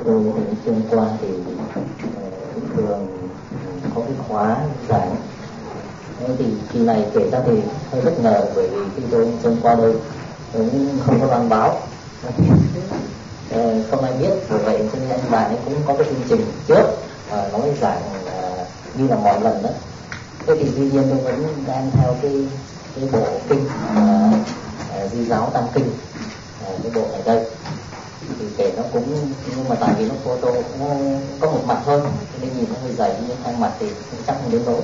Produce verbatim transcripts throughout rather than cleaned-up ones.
tôi thì chương qua thì thường có cái khóa giảng. Thế thì kỳ này kể ra thì hơi bất ngờ, bởi vì khi tôi chương qua đây cũng không có loan báo, không ai biết. Vì vậy cho nên anh bạn ấy cũng có cái chương trình trước và nói giảng như là mọi lần đó. Thế thì tuy nhiên tôi vẫn đang theo cái cái bộ kinh uh, Di Giáo Tam Kinh, uh, cái bộ này đây. Thì kể nó cũng, nhưng mà tại vì nó photo nó có một mặt thôi, cho nên nhìn nó hơi dày, nhưng hai mặt thì cũng chắc không đến nỗi.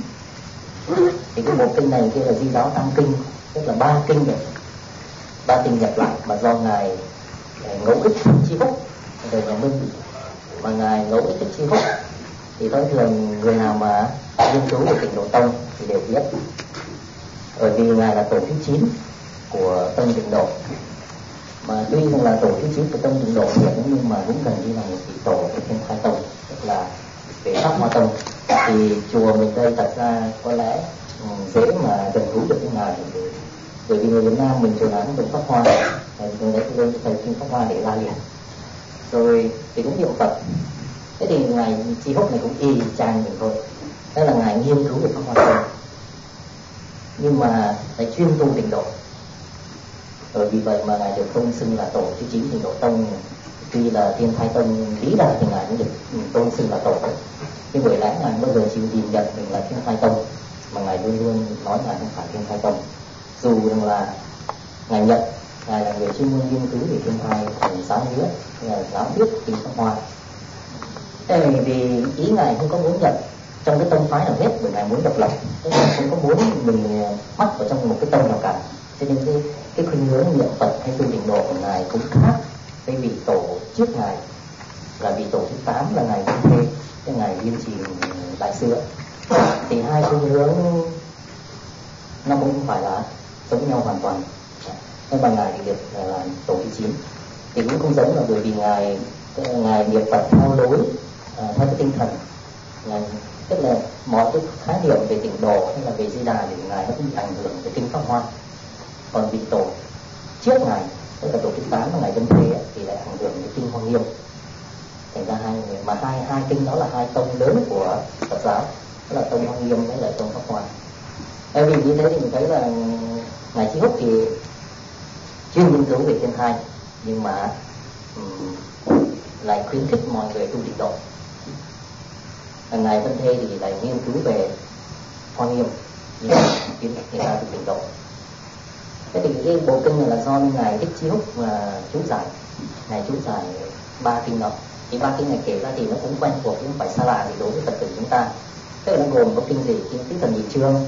Thì cái bộ kinh này kia là Di Giáo Tam Kinh, tức là ba kinh rồi, ba kinh nhập lại mà do ngài Ngẫu Ích Chi Húc đời nhà Minh, mà ngài Ngẫu Ích Chi Húc thì thông thường người nào mà nghiên cứu về Tịnh Độ Tông thì đều biết, bởi vì ngài là tổ thứ chín của Tông Tịnh Độ. Mà tuy rằng là tổ thứ chín của Tông Tịnh Độ hiện, nhưng mà cũng gần như là một vị tổ của Thiên Khai Tông, tức là về Pháp Hoa Tông. Thì chùa mình đây thật ra có lẽ um, dễ mà gần gũi được với ngài, bởi vì người Việt Nam mình chùa nào cũng được Pháp Hoa, người đấy lên thầy kinh Pháp Hoa để la liền, rồi thì cũng niệm Phật. Thế thì ngài Chi Húc này cũng y chang mình thôi, đó là ngài nghiên cứu về Pháp Hoa Tông, nhưng mà lại chuyên tu Tịnh Độ. Rồi vì vậy mà ngài được tôn xưng là tổ thứ chín Tịnh Độ Tông. Tuy là Thiên Khai Tông lý ra thì ngài cũng được tôn xưng là tổ, nhưng bởi lẽ ngài bao giờ chịu nhìn nhận mình là Thiên Khai Tông, mà ngài luôn luôn nói ngài không phải Thiên Khai Tông, dù rằng là ngài nhận ngài là người chuyên môn nghiên cứu về Thiên Khai thành giáo nghĩa, là giáo biết kinh Pháp Hoa. Thế vì ý ngài không có muốn nhận trong cái tông phái nào hết, bởi ngài muốn độc lập, tức là không có muốn mình mắc vào trong một cái tông nào cả. Cho nên cái cái khuynh hướng niệm Phật hay tu Tịnh Độ của ngài cũng khác với vị tổ trước ngài, là vị tổ thứ tám là ngài Vinh Thê, cái ngài Viên Trì Đại Sư. Thì hai khuynh hướng nó cũng không phải là giống nhau hoàn toàn. Nhưng mà ngài thì được là, là tổ thứ chín, thì cũng không giống, là bởi vì ngài ngài niệm Phật theo lối à, theo cái tinh thần ngài, tức là mọi cái khái niệm về Tịnh Độ hay là về Di Đà thì ngài nó cũng bị ảnh hưởng về kinh Pháp Hoa. Còn vị tổ trước ngài, tức là tổ thứ tám là ngài Vinh Thê thì lại ảnh hưởng đến kinh Hoa Nghiêm. Thành ra hai người, mà hai hai kinh đó là hai tông lớn của Phật giáo, đó là tông Hoa Nghiêm với lại tông Pháp Hoa. Bởi vì như thế thì mình thấy là ngài Chi Húc thì chuyên nghiên cứu về Thiên Khai, nhưng mà um, lại khuyến khích mọi người tu Tịnh Độ. Ngài Vinh Thê thì lại nghiên cứu về Hoa Nghiêm, nhưng mà khuyến khích người ta tu Tịnh Độ. Thế thì cái bộ kinh này là do ngài Thích Chi Húc mà chú giải, ngài chú giải ba kinh đó. Thì ba kinh này kể ra thì nó cũng quen thuộc, nhưng không phải xa lạ thì đối với Phật tử chúng ta. Tức là nó gồm có kinh gì? Kinh Tứ Thần Nhị Chương,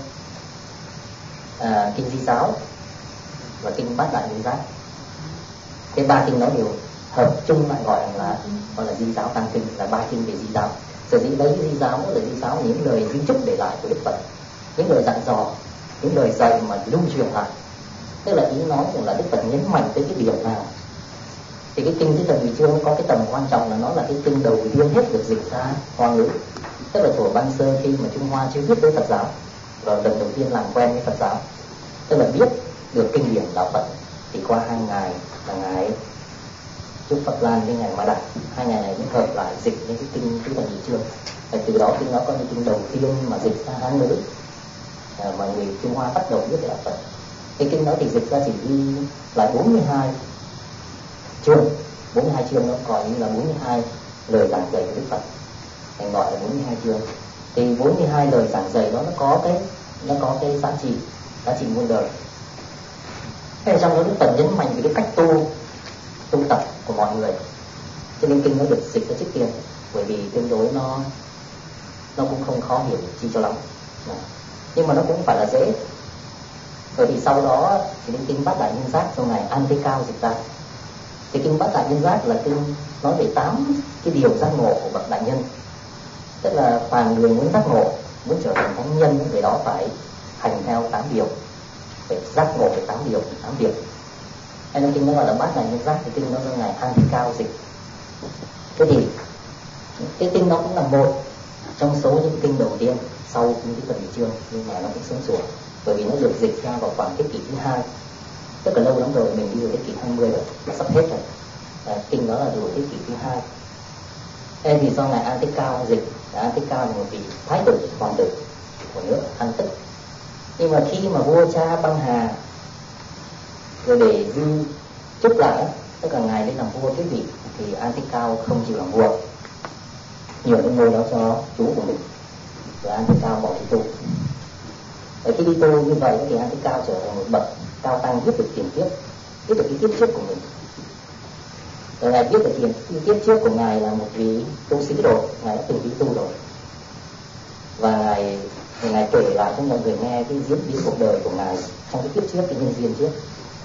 à, kinh Di Giáo và kinh Bát Đại Nguyên Giác. Cái ba kinh đó đều hợp chung lại gọi là gọi là Di Giáo Tam Kinh, là ba kinh về Di Giáo. Sở dĩ lấy Di Giáo là Di Giáo những lời di chúc để lại của Đức Phật, những lời dặn dò, những lời dạy mà lưu truyền lại. Tức là ý nói rằng là Đức Phật nhấn mạnh tới cái điểm nào. Thì cái kinh Tứ Thần Nhị Chương có cái tầm quan trọng là nó là cái kinh đầu tiên hết được dịch ra Hoa ngữ. Tức là thuở ban sơ khi mà Trung Hoa chưa biết tới Phật giáo, và lần đầu tiên làm quen với Phật giáo, tức là biết được kinh điển đạo Phật, thì qua hai ngài là ngài Trúc Phật Lan với ngài Ma Đạt, hai ngài này mới hợp lại dịch những cái kinh Tứ Thần Nhị Chương. Và từ đó kinh nó có những kinh đầu tiên mà dịch ra Hán ngữ, à, mà người Trung Hoa bắt đầu biết về đạo Phật. Cái kinh đó thì dịch ra chỉ ghi lại bốn mươi hai chương, bốn mươi hai chương nó gọi như là bốn mươi hai lời giảng dạy của Đức Phật, thành gọi là bốn mươi hai chương. Thì bốn mươi hai lời giảng dạy đó nó có cái nó có cái giá trị giá trị muôn đời. Thế trong đó Đức Phật nhấn mạnh về cái cách tu tu tập của mọi người, cho nên kinh nó được dịch ra trước tiên, bởi vì tương đối nó nó cũng không khó hiểu chi cho lắm, nhưng mà nó cũng phải là dễ. Rồi thì sau đó thì đến kinh Bát Đại Nhân Giác do ngài An Thế Cao dịch ra. Thì kinh Bát Đại Nhân Giác là kinh nói về tám cái điều giác ngộ của bậc đại nhân, tức là phàm người muốn giác ngộ, muốn trở thành thánh nhân, về đó phải hành theo tám điều, phải giác ngộ về tám điều, tám việc. Nên kinh nó gọi là Bát Đại Nhân Giác, thì kinh nó do ngài An Thế Cao dịch. Thế thì cái kinh đó cũng là một trong số những kinh đầu tiên sau kinh Tứ Thần Nhị Chương, nhưng mà nó cũng sớm sủa, bởi vì nó được dịch ra vào khoảng thế kỷ thứ hai, tức là lâu lắm rồi, mình đi vào thế kỷ hai mươi rồi, sắp hết rồi. À, kinh đó là từ thế kỷ thứ hai. Thế thì do ngài An Tích Cao dịch, An Tích Cao là một vị thái tử hoàng tử của nước An Tích. Nhưng mà khi mà vua cha băng hà rồi để di chúc lại, tức là ngài lên làm vua kế vị, thì An Tích Cao không chịu làm vua, nhường cái ngôi đó cho chú của mình, rồi An Tích Cao bỏ đi tu. Và khi đi tu như vậy thì An Tích Cao trở thành một bậc cao tăng, biết được tiền kiếp, biết được cái kiếp trước của mình. Rồi ngài biết được tiền cái kiếp trước của ngài là một vị tu sĩ rồi, ngài đã từng đi tu rồi, và ngài ngài kể lại cho mọi người nghe cái diễn biến cuộc đời của ngài trong cái kiếp trước, cái nhân duyên trước.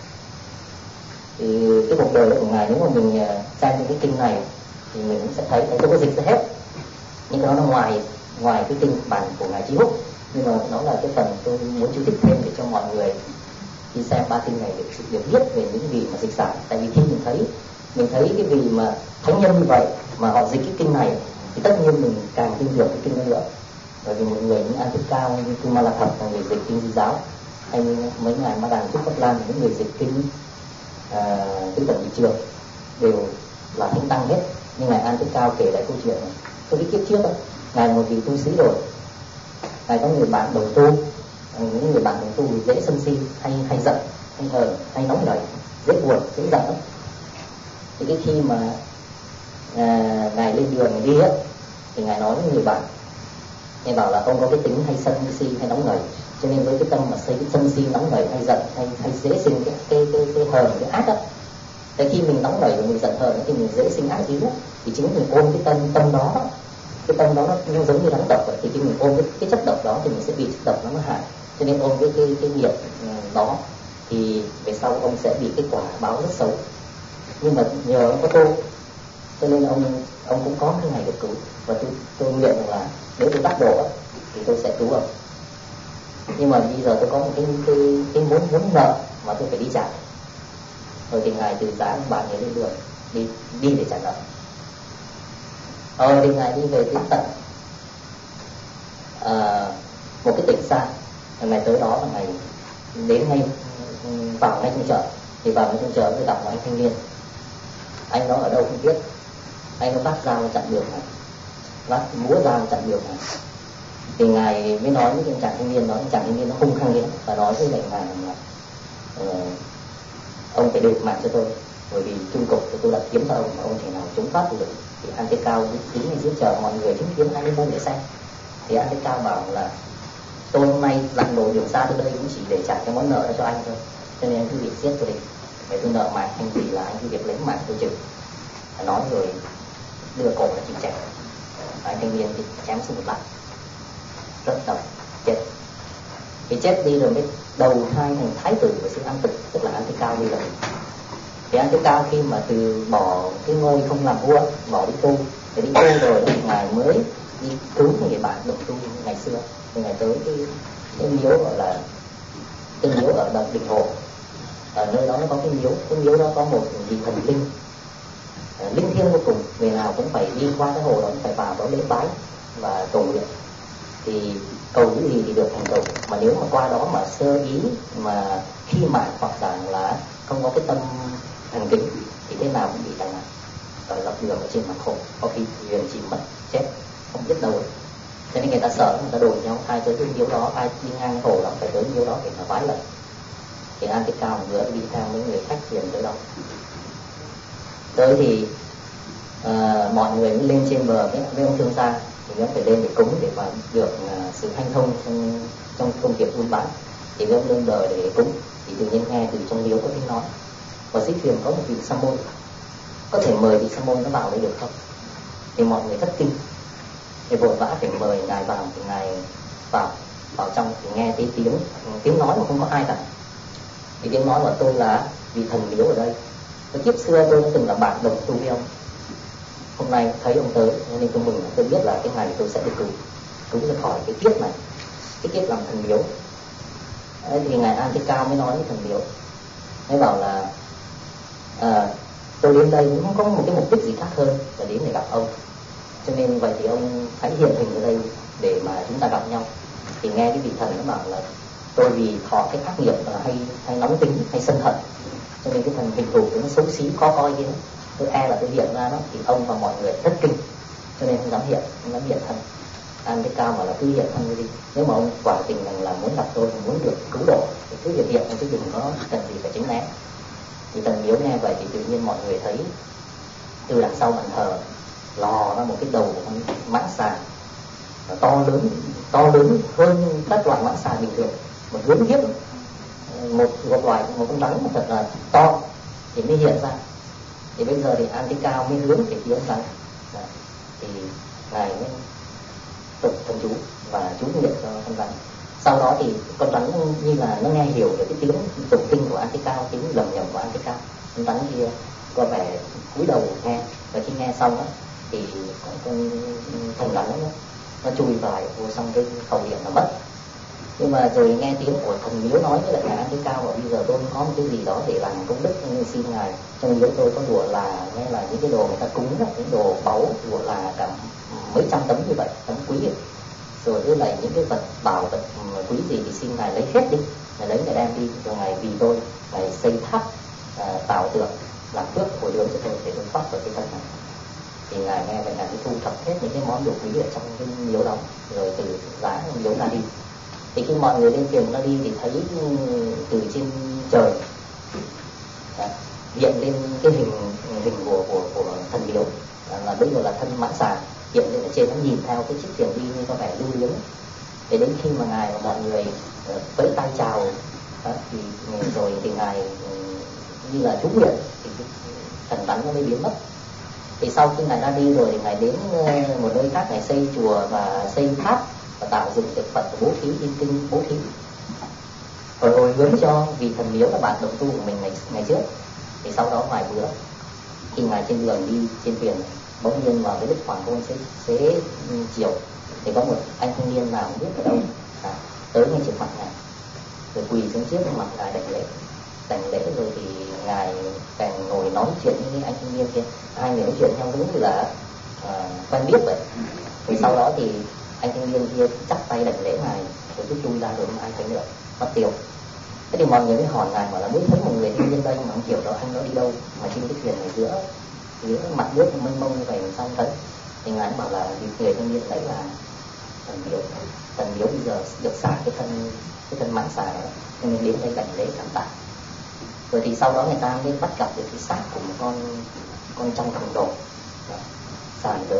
Thì cái cuộc đời của ngài, nếu mà mình xem những cái kinh này thì mình cũng sẽ thấy, tôi có dịch ra hết, nhưng cái đó nó ngoài ngoài cái kinh bản của ngài Chí Húc, nhưng mà nó là cái phần tôi muốn chú thích thêm để cho mọi người khi xem ba kinh này được được biết về những vị mà dịch giải. Tại vì khi mình thấy mình thấy cái vị mà thánh nhân như vậy mà họ dịch cái kinh này thì tất nhiên mình càng tin tưởng cái kinh đó nữa. Bởi vì một người như An Tích Cao, như Tu Ma La Thập là người dịch kinh Di Giáo, hay như mấy ngài Ma Đàn Trúc Bất Lan, những người dịch kinh Tứ Tận Vị Trường đều là thánh tăng hết. Nhưng ngài An Tích Cao kể lại câu chuyện này, tôi cái kiếp trước đó, ngài một vị tu sĩ rồi, ngài có người bạn đồng tu, những người bạn đồng tu thì dễ sân si, hay hay giận, hay hờn, hay nóng nảy, dễ buồn, dễ giận lắm. Thì cái khi mà à, ngài lên đường đi á, thì ngài nói với người bạn, ngài bảo là ông có cái tính hay sân si, hay nóng nảy, cho nên với cái tâm mà xây cái sân si, nóng nảy, hay giận, hay hay dễ sinh cái cái cái, cái hờn, cái ác á. Tại khi mình nóng nảy và mình giận hờn thì mình dễ sinh ác ý, thì chính mình ôm cái tâm tâm đó, cái tâm đó nó giống như rắn độc vậy. Thì khi mình ôm cái, cái chất độc đó thì mình sẽ bị chất độc nó hại, cho nên ôm cái cái cái nghiệp đó thì về sau ông sẽ bị cái quả báo rất xấu. Nhưng mà nhờ ông có tu, cho nên ông ông cũng có cái ngày được cứu. Và tôi tôi nguyện là nếu tôi đắc độ thì tôi sẽ cứu ông. Nhưng mà bây giờ tôi có một cái cái cái muốn muốn nợ mà tôi phải đi trả. Rồi thì ngài từ giá ông bạn ấy lên đường đi đi để trả nợ. Rồi thì ngài đi về đến tận à, một cái tỉnh xa. Ngày tới đó là ngày đến ngay vào ngay trong chợ. Thì vào ngay trong chợ tôi đọc một anh thanh niên, anh đó ở đâu không biết, anh nó vác dao chặn đường này, vác múa dao chặn đường này. Thì ngài mới nói với anh chàng thanh niên đó, anh chàng thanh niên nó hung hăng lên và nói với lại ngài là uh, ông phải đền mạng cho tôi, bởi vì chung cục thì tôi đã kiếm cho ông mà ông thể nào chống thoát được. Thì An Tích Cao đứng ngay dưới chờ mọi người chứng kiến hai mươi môn để xem. Thì An Tích Cao bảo là tôi hôm nay lặn lội đường xa tới đây cũng chỉ để trả cái món nợ đó cho anh thôi, cho nên anh cứ việc giết tôi đi, để tôi nợ mạng anh, gì là anh cứ việc lấy mạng tôi chịu. Nói rồi đưa cổ là chịu chạy. Anh thanh niên thì chém xuống một lát, rất đau, chết. Thì chết đi rồi mới đầu thai thành thái tử của sư An Tích, tức là An Tích Cao đi rồi. Thì An Tích Cao khi mà từ bỏ cái ngôi không làm vua, bỏ đi tu, thì đi tu rồi ngài mới đi cứu người bạn đồng tu ngày xưa. Thì ngài tới cái, cái miếu gọi là cái miếu ở Đồng Đình Hồ. Ở nơi đó nó có cái miếu, cái miếu đó có một vị thần linh linh thiêng vô cùng, người nào cũng phải đi qua cái hồ đó, cũng phải vào đó lễ bái và cầu nguyện. Thì cầu những gì thì được thành cầu, mà nếu mà qua đó mà sơ ý mà khi mà hoặc rằng là không có cái tâm thành kính thì thế nào cũng bị tai nạn, ở dọc đường ở trên mặt hồ, có khi thuyền chìm mất chết không biết đâu. Cho nên người ta sợ, người ta đồn nhau ai tới cái miếu đó, ai đi ngang hồ đó phải tới miếu đó để mà vái lạy. Thì An Tích Cao vừa đi theo mấy người khách thuyền tới đó. Tới thì à, mọi người mới lên trên bờ với, với ông thương gia, thì ông phải lên để cúng để mà được uh, sự hanh thông trong, trong công việc buôn bán. Thì ông lên bờ để cúng, thì tự nhiên nghe từ trong miếu có tiếng nói, và dưới thuyền có một vị sa môn, có thể mời vị sa môn nó vào đây được không? Thì mọi người thất kinh, thì vội vã phải mời ngài vào. Thì ngài vào vào trong thì nghe cái tiếng tiếng nói mà không có ai cả. Thì tiếng nói của tôi là vị thần miếu ở đây, cái kiếp xưa tôi đã từng là bạn đồng tu với ông, hôm nay thấy ông tới nên tôi mừng, tôi biết là cái ngày tôi sẽ được cứu cứu ra khỏi cái kiếp này, cái kiếp làm thần miếu. Đấy, thì ngài An Tích Cao mới nói với thần miếu, mới bảo là à, tôi đến đây cũng không có một cái mục đích gì khác hơn là đến để gặp ông, cho nên vậy thì ông hãy hiện hình ở đây để mà chúng ta gặp nhau. Thì nghe cái vị thần nó bảo là tôi vì thọ cái ác nghiệp hay hay nóng tính hay sân hận, cho nên cái thần hình thù nó xấu xí khó coi kia, tôi e là tôi hiện ra đó. Thì ông và mọi người thất kinh, cho nên không dám hiện, không dám hiện thân. An Thế Cao mà là cứ hiện thân đi. Nếu mà ông quả tình rằng là muốn gặp tôi, muốn được cứu độ thì cứ hiện hiện, chứ đừng có cần gì phải tránh né. Thì Tần Miếu nghe vậy thì tự nhiên mọi người thấy từ đằng sau bàn thờ lò ra một cái đầu con mãng xà to lớn, to lớn hơn các loại mãng xà bình thường, một lớn hiếp, một một loại một con rắn thật là to thì mới hiện ra. Thì bây giờ thì An Thế Cao mới hướng về phía rắn, thì ngài mới tụng thần chú và chú nguyện cho con rắn. Sau đó thì con rắn như là nó nghe hiểu được cái tiếng tụng kinh của An Thế Cao, tiếng lầm nhầm của An Thế Cao. Con rắn kia có vẻ cúi đầu nghe, và khi nghe xong đó, thì con thần rắn nó, nó chui vào vô xong cái khẩu điện là mất. Nhưng mà rồi nghe tiếng của thần miếu nói với lại ngài An Thế Cao, và bây giờ tôi có một cái gì đó để làm công đức, nên xin ngài trong miếu tôi có đùa là hay là những cái đồ người ta cúng đó, những đồ báu đùa là cả mấy trăm tấm như vậy, tấm quý ấy. Rồi với lại những cái vật bảo vật quý gì thì xin ngài lấy hết đi, ngài lấy ngài đem đi, rồi ngài vì tôi ngài xây tháp à, tạo tượng làm phước hồi hướng cho tôi để tôi thoát khỏi cái thân này. Thì ngài nghe vậy là thu thập hết những cái món đồ quý ở trong cái miếu đó, rồi từ giá miếu ra đi. Thì khi mọi người lên thuyền ra đi thì thấy từ trên trời đó, hiện lên cái hình hình của của, của thần miếu, là bây giờ là thân mãng xà hiện lên ở trên, nó nhìn theo cái chiếc thuyền đi như có vẻ lưu luyến. Để đến khi mà ngài và mọi người vẫy tay chào đó, thì rồi thì ngài như là trúng nguyện thì thần rắn nó mới biến mất. Thì sau khi ngài ra đi rồi thì ngài đến một nơi khác, ngài xây chùa và xây tháp và tạo dựng tượng Phật và bố thí in kinh bố thí rồi hồi hướng cho vì thần miếu là bạn đồng tu của mình ngày ngày trước. Thì sau đó vài bữa khi ngài trên đường đi trên thuyền, bỗng nhiên vào cái lúc hoàng hôn xế, xế chiều thì có một anh thanh niên nào không biết ở đâu à, tới ngay trước mặt ngài, rồi quỳ xuống trước mặt ngài đảnh lễ. Đảnh lễ rồi thì ngài càng ngồi nói chuyện với anh thanh niên kia, hai người nói chuyện nhau giống như là à, quen biết vậy. Thì sau đó thì anh thanh niên kia chắp tay đảnh lễ ngài rồi cứ chui ra rồi không ai thấy nữa, mất tiêu. Thế thì mọi người mới hỏi ngài, bảo là mới thấy một người thanh niên đây mà không hiểu đó anh nó đi đâu mà trên cái thuyền này giữa giữa mặt nước mênh mông như vậy mà sao không thấy. Thì ngài bảo là người thanh niên đấy là thần miếu. Thần miếu bây giờ được xả cái thân cái thân mãng xà đó, nên đến đây đảnh lễ cảm tạ. Rồi thì sau đó người ta mới bắt gặp được cái xác của một con con trong khổng đồ xà tới.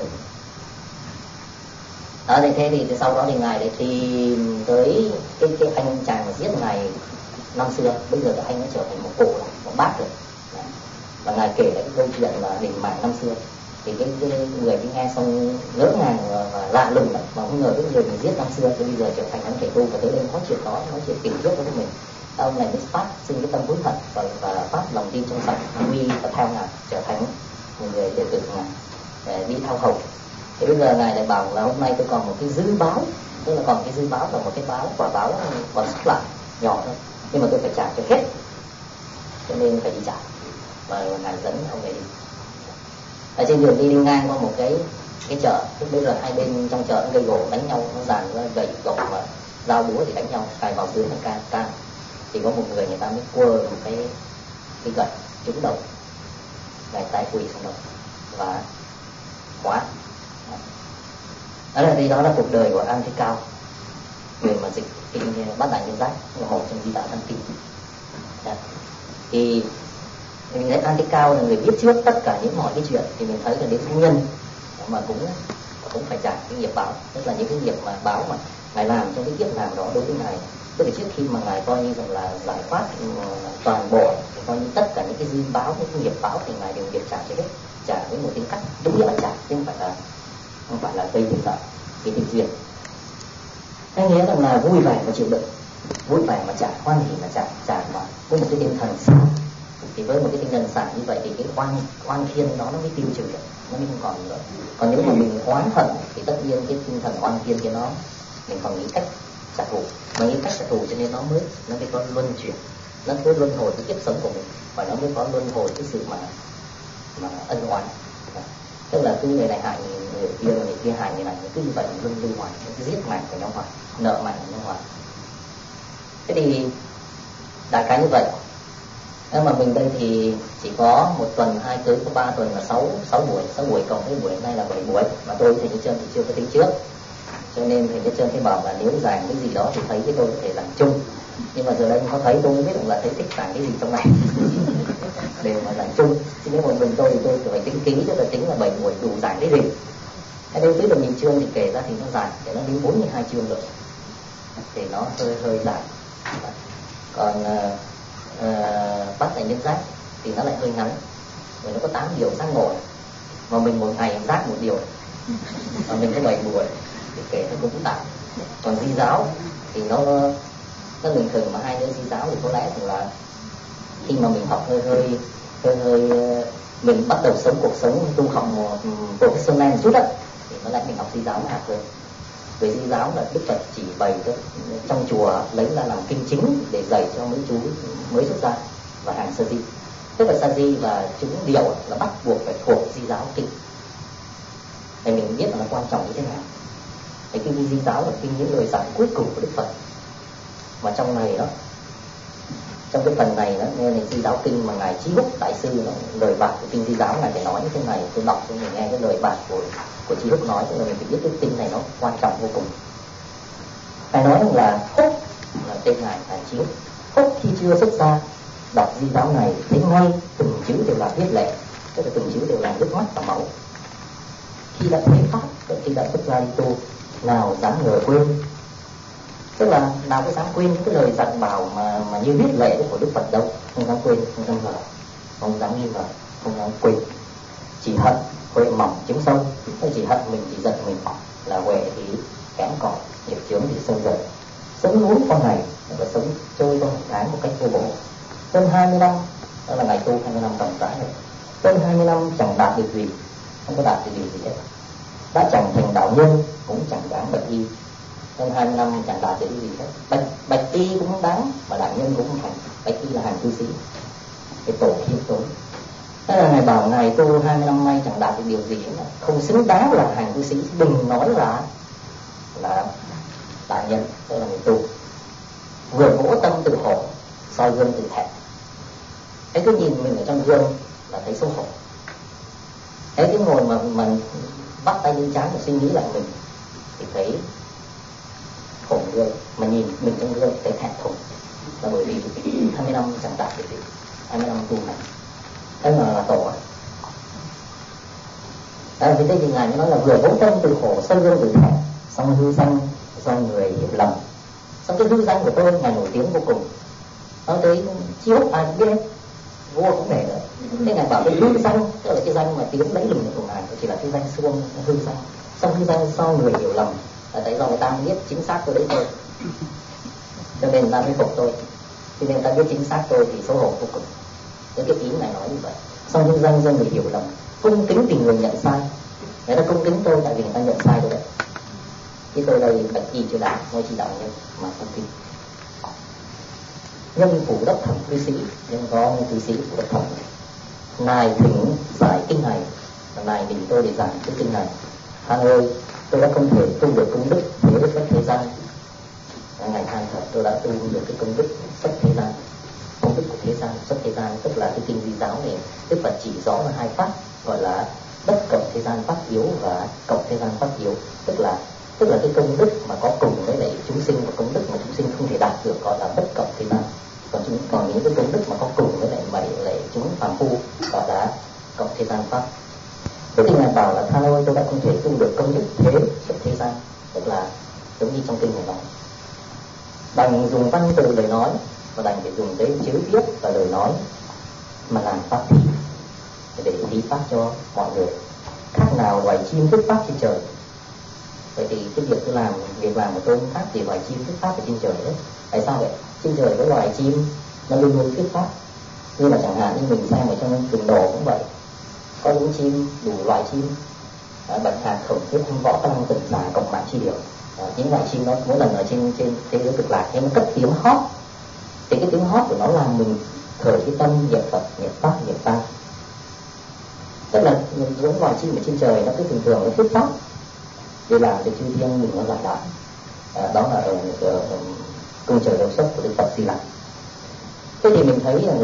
Đó thì thế thì sau đó thì ngài lại tìm tới cái cái anh chàng mà giết ngài năm xưa, bây giờ cái anh nó trở thành một cụ rồi, một bác rồi. Và ngài kể lại cái câu chuyện là đình mạng năm xưa. Thì cái, cái người đi nghe xong ngỡ ngàng và, và lạ lùng lắm, mà không ngờ cái người mình giết năm xưa thì bây giờ trở thành ông thầy tu và tới đây nói chuyện đó, nói chuyện tình trước với mình. Ông này mới phát sinh cái tâm hối hận và, và phát lòng tin trong sạch, quy và theo ngài, trở thành một người đệ tử ngài để đi theo hầu. Thì bây giờ ngài lại bảo là hôm nay tôi còn một cái dư báo, tức là còn cái dư báo là một cái báo, quả báo còn sót lại nhỏ thôi, nhưng mà tôi phải trả cho hết, cho nên phải đi trả. Và ngài dẫn ông này đi. Ở trên đường đi đi ngang qua một cái cái chợ, tức bây giờ hai bên trong chợ nó gây gỗ đánh nhau, nó dàn ra gậy gộc và dao búa thì đánh nhau, cài vào dưới nó can can. Thì có một người người ta mới quơ một cái cái gậy trúng đầu, ngài tay quỳ xuống đầu và khóa. Đó là thì đó là cuộc đời của An Thế Cao, người mà dịch kinh Bát Đại Nhân Giác là một trong di đạo thân kinh. Thì mình thấy An Thế Cao là người biết trước tất cả những mọi cái chuyện, thì mình thấy là đến thánh nhân mà cũng cũng phải trả cái nghiệp báo, tức là những cái nghiệp mà báo mà ngài làm trong cái kiếp làm đó đối với ngài. Tức là trước khi mà ngài coi như rằng là giải thoát toàn bộ, thì coi như tất cả những cái dư báo, những cái nghiệp báo thì ngài đều việc trả cho hết, trả với một tính cách đúng nghĩa là trả, chứ không phải là không phải là gây thiệt hại, cái tình duyên. Anh nghĩa rằng là vui vẻ và chịu đựng, vui vẻ mà trả, hoan hỉ mà trả, trả mà với một cái tinh thần xả. Thì với một cái tinh thần xả như vậy thì cái oan oan khiên đó nó mới tiêu trừ được, nó mới không còn nữa. Còn nếu mà mình oán hận thì tất nhiên cái tinh thần oan khiên kia nó mình còn nghĩ cách trả thù, mà nghĩ cách trả thù cho nên nó mới nó mới có luân chuyển, nó mới luân hồi cái kiếp sống của mình, và nó mới có luân hồi cái sự mà mà ân oán. Tức là cứ người này hại người kia, người kia hại người này, cứ như vậy luân lưu hoài, cứ giết mạng của nhau hoài, nợ mạng của nhau hoài. Thế thì đại khái như vậy. Nhưng mà mình đây thì chỉ có một tuần, hai tới có ba tuần là sáu sáu buổi, sáu buổi cộng với buổi hôm nay là bảy buổi, mà tôi thầy Nhất Trân thì chưa có tính trước, cho nên thầy Nhất Trân thấy bảo là nếu giảng cái gì đó thì thấy cái tôi có thể giảng chung, nhưng mà giờ đây có thấy tôi mới biết được là thầy thích giảng cái gì trong này đều mà giảng chung. Chứ nếu một mình tôi thì tôi phải tính kỹ, tức là tính là bảy buổi đủ giảng cái gì. Cái đây tới được nghìn chương thì kể ra thì nó dài, để nó đến bốn mươi hai chương rồi thì nó hơi hơi dài. Còn uh, uh, bắt lại nhân giác thì nó lại hơi ngắn, rồi nó có tám điều giác ngộ, mà mình một ngày giác một điều, và mình có bảy buổi thì kể nó cũng tạm. Còn di giáo thì nó nó bình thường, mà hai đứa di giáo thì có lẽ là khi mà mình học hơi hơi hơi hơi mình bắt đầu sống cuộc sống tu học professional một chút đó, thì có lẽ mình học di giáo mới học được. Về di giáo là Đức Phật chỉ bày cho trong chùa lấy ra làm kinh chính để dạy cho mấy chú mới xuất gia và hàng sơ di. Tức là sa di và chúng điều là bắt buộc phải thuộc di giáo kinh, để mình biết là nó quan trọng như thế nào. Cái kinh di giáo là kinh những lời dạy cuối cùng của Đức Phật, mà trong này đó, trong cái phần này đó, nghe này di giáo kinh mà ngài Chí Húc đại sư nó lời bạc của kinh di giáo ngài phải nói như thế này, tôi đọc cho mình nghe cái lời bạc của của Chí Húc nói, tức là mình phải biết cái kinh này nó quan trọng vô cùng. Ngài nói là Húc là tên ngài là Chí Húc. Húc khi chưa xuất gia đọc di giáo này thấy ngay từng chữ đều là viết lệ, tức là từng chữ đều là nước mắt và máu. Khi đã thấy pháp, khi đã xuất gia đi tu, nào dám ngờ quên, tức là nào có dám quên những cái lời dặn bảo mà mà như viết lệ của Đức Phật đâu, không dám quên, không dám ngờ, không dám nghi ngờ, không dám quên. Chỉ hận huệ mỏng chứng sâu, không chỉ hận mình, chỉ giận mình là huệ thì kém cỏi, nghiệp chướng thì sâu dần. Sống núi con ngày và sống trôi qua một cái một cách vô bổ. Hơn hai mươi năm, đó là ngày tu hai mươi năm tổng rãi này. Hơn hai mươi năm chẳng đạt được gì, không có đạt được điều gì hết. Đã chẳng thành đạo nhân, cũng chẳng đáng bạch y. Hơn hai mươi năm chẳng đạt được cái gì hết. Bạch, bạch y cũng không đáng, mà đạo nhân cũng không thành. Bạch y là hàng cư sĩ, cái tổ khiêm tốn. Thế là ngài bảo ngài tu hai mươi năm nay chẳng đạt được điều gì hết, không xứng đáng là hàng cư sĩ. Đừng nói là là đạo nhân, tức là người tu. Vừa gỗ tâm tự khổ, soi gương tự thẹn. Ấy cứ nhìn mình ở trong gương là thấy xấu hổ. Ấy cái ngồi mà mình bắt tay lên trán và suy nghĩ lại mình thì thấy khổ gương, mà nhìn mình trong gương thấy thẹn thùng. Là bởi vì hai mươi năm chẳng đạt được gì, hai mươi năm tu này thế mà là tổ à. À, vì thế thì ngài mới nói là vừa bố tâm từ khổ, soi gương tự thẹn, xong hư danh do người hiểu lầm. Xong cái hư danh của tôi ngài nổi tiếng vô cùng, nói tới Chí Húc ai cũng biết, vua cũng để nữa. Thế ngài bảo cái hư danh, tức là cái danh mà tiếng lấy lừng của ngài chỉ là cái danh xuông, hư danh. Xong hư danh do người hiểu lầm, là tại do người ta biết chính xác tôi đấy thôi, cho nên người ta mới phục tôi. Cho nên người ta biết chính xác tôi thì xấu hổ vô cùng. Những cái ý này nói như vậy. Xong hư danh do người hiểu lầm, cung kính thì người nhận sai. Người ta cung kính tôi tại vì người ta nhận sai tôi đấy. Chứ tôi đây bạch y chưa đạt, ngôi chỉ đạo nhân mà cung kính. Nhân phủ đất thẩm cư sĩ, nhân có cư sĩ phủ đất thẩm. Ngài thỉnh giải kinh này, ngài định tôi để giảng cái kinh này. Thang ơi, tôi đã không thể tu được công đức thế xuất thế gian. Ngài than thở tôi đã tu được cái công đức xuất thế gian. Công đức của thế gian, xuất thế gian tức là cái kinh di giáo này, Đức Phật chỉ rõ là hai pháp, gọi là bất cộng thế gian pháp yếu và cộng thế gian pháp yếu, tức là tức là cái công đức mà có cùng với lại chúng sinh và công đức mà chúng sinh không thể đạt được gọi là bất cộng thế gian. Còn chúng còn những cái công đức mà có cùng với lại bảy lại chúng phàm phu gọi là cộng thế gian pháp. Với kinh ngài bảo là tha ơi tôi đã không thể tu được công đức thế xuất thế gian, tức là giống như trong kinh này nói, đành dùng văn từ lời nói và đành phải dùng tới chữ viết và lời nói mà làm pháp thí, để thí pháp cho mọi người. Khác nào loài chim thuyết pháp trên trời. Vậy thì cái việc tôi làm, việc làm của tôi không khác gì loài chim thuyết pháp ở trên trời đấy. Tại sao vậy? Trên trời có loài chim nó luôn luôn thuyết pháp. Như là chẳng hạn như mình xem ở trong rừng đồ cũng vậy, có những chim đủ loài chim, à, bạch hạc, khổng tước, hung võ, các lăng tần giả, cộng mạng chi điều. À, những loại chim nó mỗi lần ở trên trên thế giới cực lạc, nó cất tiếng hót, thì cái tiếng hót của nó làm mình khởi cái tâm niệm Phật, niệm Pháp, niệm Tăng. Tức là những loài chim ở trên trời nó cứ thường thường nó thuyết pháp để làm cho chư thiên mình nó giải đáp. À, đó là ở, ở, ở cung trời đầu xuất của Đức Phật Di Lặc. Thế thì mình thấy rằng là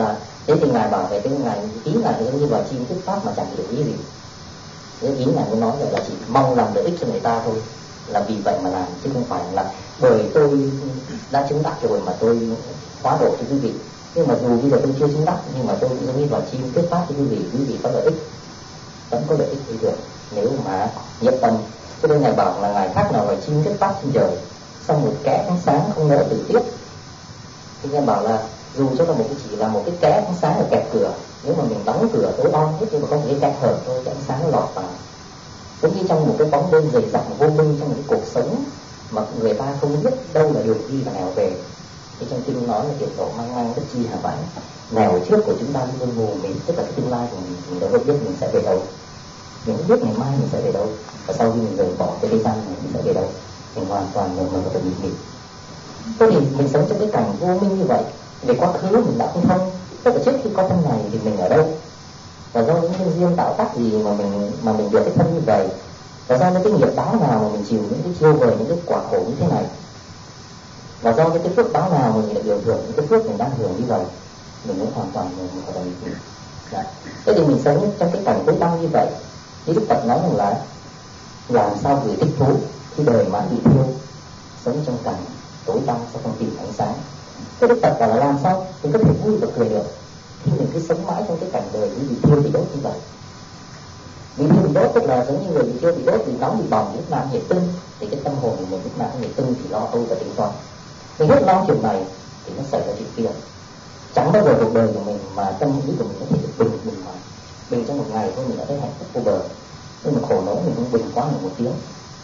Thế thì ngài bảo về cái ngài ý ngài giống như loài chim thuyết pháp mà chẳng được ý gì. Cái ý ngài muốn nói là chỉ mong làm lợi ích cho người ta thôi, là vì vậy mà làm, chứ không phải là bởi tôi đã chứng đắc rồi mà tôi hóa độ cho quý vị. Nhưng mà dù bây giờ tôi chưa chứng đắc, nhưng mà tôi cũng giống như loài chim thuyết pháp cho quý vị, quý vị có lợi ích, vẫn có lợi ích đi được nếu mà nhiệt tâm. Cho nên ngài bảo là ngài khác nào loài chim thuyết pháp trên trời, xong một kẽ ánh sáng không nỡ từ tiếp. Thì ngài bảo là dù cho là một cái chỉ là một cái kẽ ánh sáng ở kẹt cửa, nếu mà mình đóng cửa tối om hết nhưng mà không thể kẹt hở thôi, cái ánh sáng nó lọt vào. Giống như trong một cái bóng đêm dày dặn vô minh, trong một cái cuộc sống mà người ta không biết đâu là đường đi và nẻo về. Thì trong kinh nói là tiểu tổ mang mang đất chi hà bãi, nẻo trước của chúng ta luôn mù mịt, tức là cái tương lai của mình, mình đâu biết mình sẽ về đâu, mình không biết ngày mai mình sẽ về đâu, và sau khi mình rời bỏ cái thế gian này mình sẽ về đâu, mình hoàn toàn mờ mờ và mịt mịt. Thế thì mình sống trong cái cảnh vô minh như vậy, về quá khứ mình đã không thông, tức là trước khi có thân này thì mình ở đâu, và do những nhân duyên tạo tác gì mà mình mà mình được cái thân như vậy, và do những cái nghiệp báo nào mà mình chịu những cái chiêu vời, những cái quả khổ như thế này, và do những cái phước báo nào mà mình lại được hưởng những cái phước mình đang hưởng như vậy, mình mới hoàn toàn mình phải đồng ý. Thế thì mình sống trong cái cảnh tối tăm như vậy, như Đức Phật nói rằng là làm sao gửi thích thú khi đời mãi bị thiêu, sống trong cảnh tối tăm sao không tìm ánh sáng. Thế Đức Phật bảo là làm sao mình có thể vui và cười được khi mình cứ sống mãi trong cái cảnh đời như bị thiêu bị đốt như vậy. Bị thiêu bị đốt tức là giống như người bị thiêu bị đốt, bị nóng bị bỏng, lúc nào nhiệt tưng, thì cái tâm hồn của mình lúc nào nhiệt tưng thì lo âu và tính toán. Mình hết lo chuyện này thì nó xảy ra chuyện kia. Chẳng bao giờ cuộc đời của mình mà tâm lý của mình có thể được bình bình mà bình trong một ngày thôi mình đã thấy hạnh phúc vô bờ. Nhưng mà khổ nỗi mình không bình quá được một tiếng.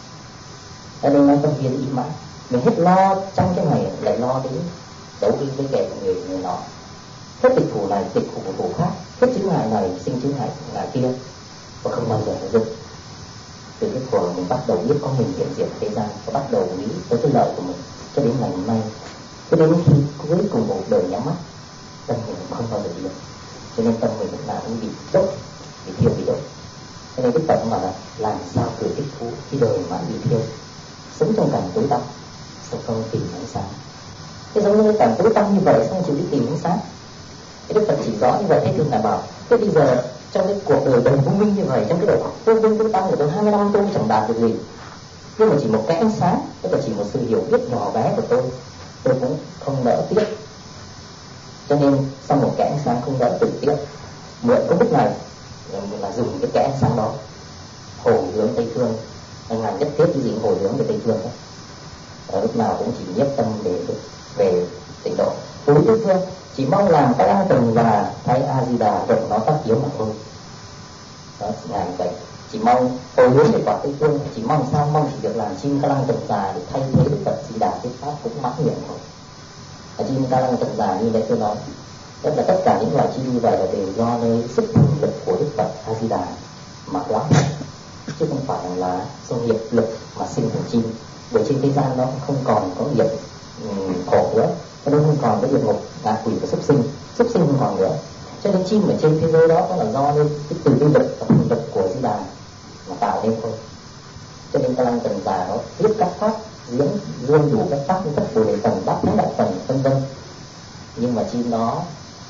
Ở đây nói tâm viên ý mãn, mình hết lo trong cái này lại lo đến đấu đi với kẻ người người nọ, hết tịch thủ này tịch thủ thủ khác, hết chướng ngại này sinh chướng ngại ngại kia, và không bao giờ phải dừng. Từ cái thuở mình bắt đầu biết có mình hiện diện thế gian, và bắt đầu nghĩ tới cái lợi của mình, cho đến ngày hôm nay, cho đến khi cuối cùng một đời nhắm mắt, tâm mình không bao giờ đi. Cho nên tâm mình lúc nào cũng bị đốt, bị thiêu bị đốt. Cho nên Đức Phật mà là làm sao cười thích thú khi đời mãi bị thiêu, sống trong cảnh tối tăm, sao không tìm ánh sáng. Thế giống như cảnh tối tăm như vậy, sao chịu đi tìm ánh sáng? Cái Đức Phật chỉ rõ như vậy. Thế thường là bảo, thế bây giờ trong cái cuộc đời đầy vô minh như vậy, trong cái đời vô minh tối tăm của tôi hai mươi năm tôi chẳng đạt được gì, nhưng mà chỉ một cái ánh sáng, tức là chỉ một sự hiểu biết nhỏ bé của tôi, tôi cũng không nỡ tiếc. Cho nên sau một cái ánh sáng không nỡ tự tiếc, mượn công đức này là dùng cái cái ánh sáng đó hồi hướng Tây Phương. Anh ngài nhất thiết cái gì hồi hướng về Tây Phương đó. Ở lúc nào cũng chỉ nhiếp tâm để về tịnh độ. Đối Tây Phương chỉ mong làm cái an tầng và thay A Di Đà rộng nó tác chiếu mà thôi. Đó ngài vậy, chỉ mong hồi hướng về quả Tây Phương, chỉ mong sao mong chỉ được làm chim ca lăng tầng già để thay thế Đức Phật Di Đà thuyết pháp cũng mãn nguyện thôi. Và chim ca lăng tầng già như đấy tôi nói, tức là tất cả những loài chim như vậy là đều do nơi sức thần lực của Đức Phật A Di Đà mà hóa thành, chứ không phải là do nghiệp lực mà sinh thành chim. Bởi trên thế gian nó không còn có nghiệp um, khổ nữa, cho nên không còn có địa ngục, ngạ quỷ và súc sinh, súc sinh không còn nữa. Cho nên chim ở trên thế giới đó là do nên cái từ bi lực và thần lực của Di Đà mà tạo nên thôi. Cho nên ca lăng tầng già nó viết các pháp diễn luôn đủ các pháp như tất bồ đề phần, bát thánh đại phần, vân vân. Nhưng mà chim nó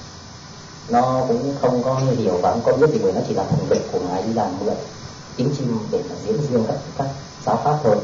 nó cũng không có hiểu và không có biết gì, bởi nó chỉ là thần lực của ngài Di Đà mượn tiếng chim để mà diễn riêng các các giáo pháp thôi.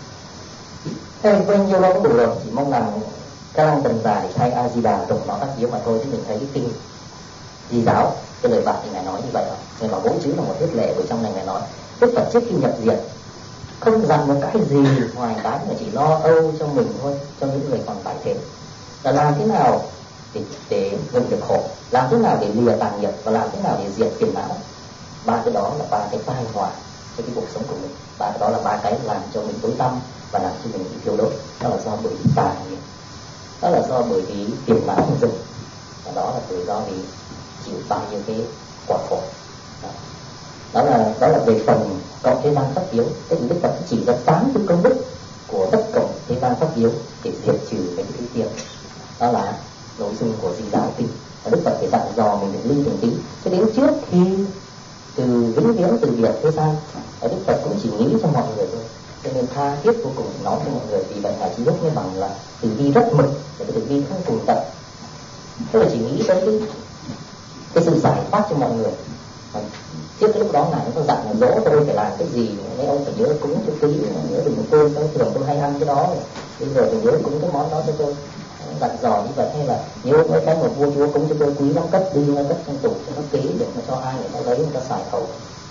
Thế bao nhiêu đó cũng đủ rồi, chỉ mong rằng ca lăng tầng già để thay A Di Đà rộng nó tác chiếu mà thôi. Chứ mình thấy cái kinh Di giáo cái lời bạn thì ngài nói như vậy rồi, nhưng mà mỗi chữ là một tiết lệ. Bởi trong này ngài nói Đức Phật trước khi nhập diệt không dặn một cái gì ngoài cái mà chỉ lo âu cho mình thôi, cho những người còn tại thế, là làm thế nào để để ngừng được khổ, làm thế nào để lìa tà nghiệp, và làm thế nào để diệt phiền não. Ba cái đó là ba cái tai họa cho cái cuộc sống của mình. Ba cái đó là ba cái làm cho mình tối tăm và làm cho mình bị thiêu đốt. Đó là do bởi vì tà nghiệp, đó là do bởi vì phiền não của mình, và đó là bởi do vì chịu bao nhiêu cái quả khổ. Đó. đó là đó là về phần cộng thế gian pháp yếu. Thế thì Đức Phật chỉ ra tám cái công đức của tất cộng thế gian pháp yếu để diệt trừ cái thứ tiền. Đó là nội dung của Di Giáo Kinh. Và Đức Phật phải dặn dò mình được ly từng tí, cho đến trước khi từ vĩnh viễn từ biệt thế gian, Đức Phật cũng chỉ nghĩ cho mọi người thôi. Cho nên tha thiết vô cùng nói cho mọi người. Vì vậy ngài chỉ nhắc mới bằng là từ bi rất mực, và từ bi không cùng tận. Tức là chỉ nghĩ tới cái cái sự giải thoát cho mọi người. Trước cái lúc đó ngài có dặn là dỗ tôi phải làm cái gì, mấy ông phải nhớ cúng cho kỹ, nhớ đừng quên, tôi thường tôi hay ăn cái đó, bây giờ phải nhớ cúng cái món đó cho tôi, dặn dò như vậy. Hay là nhớ mấy cái mà vua chúa cúng cho tôi quý lắm, cất đi, cất trong tủ cho nó kỹ để mà cho ai người ta lấy, người ta xài khẩu.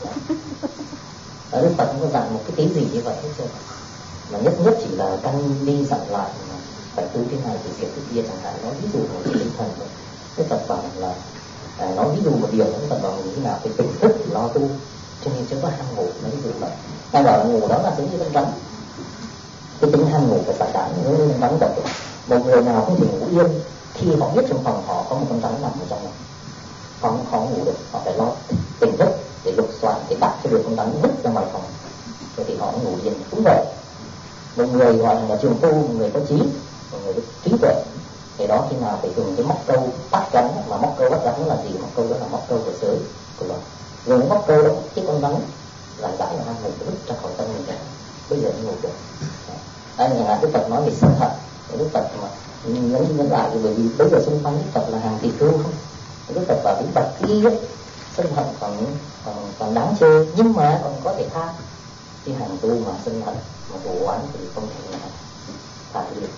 Đức Phật không có dặn một cái tí gì như vậy hết trơn, mà nhất nhất chỉ là căn đi dặn lại phải tu thế này thì diệt cái kia chẳng hạn. Nói ví dụ một cái tinh thần thôi. Đức Phật bảo là à, nói ví dụ một điều, Đức Phật bảo như thế nào, cái tỉnh thức lo tu, cho nên chứ có ham ngủ. Nói ví dụ vậy, ta bảo là ngủ đó là giống như con rắn, cái tính ham ngủ phải giải đãi giống như con rắn vậy. Một người nào không thể ngủ yên khi họ biết trong phòng họ có một con rắn nằm ở trong đó, họ không khó ngủ được, họ phải lo tỉnh thức để lục soạn, để bắt cho được con rắn vứt ra ngoài phòng, rồi thì họ ngủ yên. Cũng vậy, một người gọi là trường tu, một người có trí, một người có trí tuệ, thì đó khi nào phải dùng cái móc câu bắt rắn, mà móc câu bắt rắn là gì? Móc câu đó là móc câu của giới của luật. Rồi móc câu đó cái con rắn là giải là ham ngủ vứt ra khỏi tâm mình ra, bây giờ ngủ được. Đây là Đức Phật nói về sân hận. Đức Phật mà nhấn nhấn lại, bởi vì bây giờ xung quanh Đức Phật là hàng tỷ cư không. Đức Phật bảo Đức Phật kia ấy, sân hận còn, còn còn đáng chê, nhưng mà còn có thể tha. Chứ hàng tu mà sân hận mà thủ oán thì không thể nào tha được.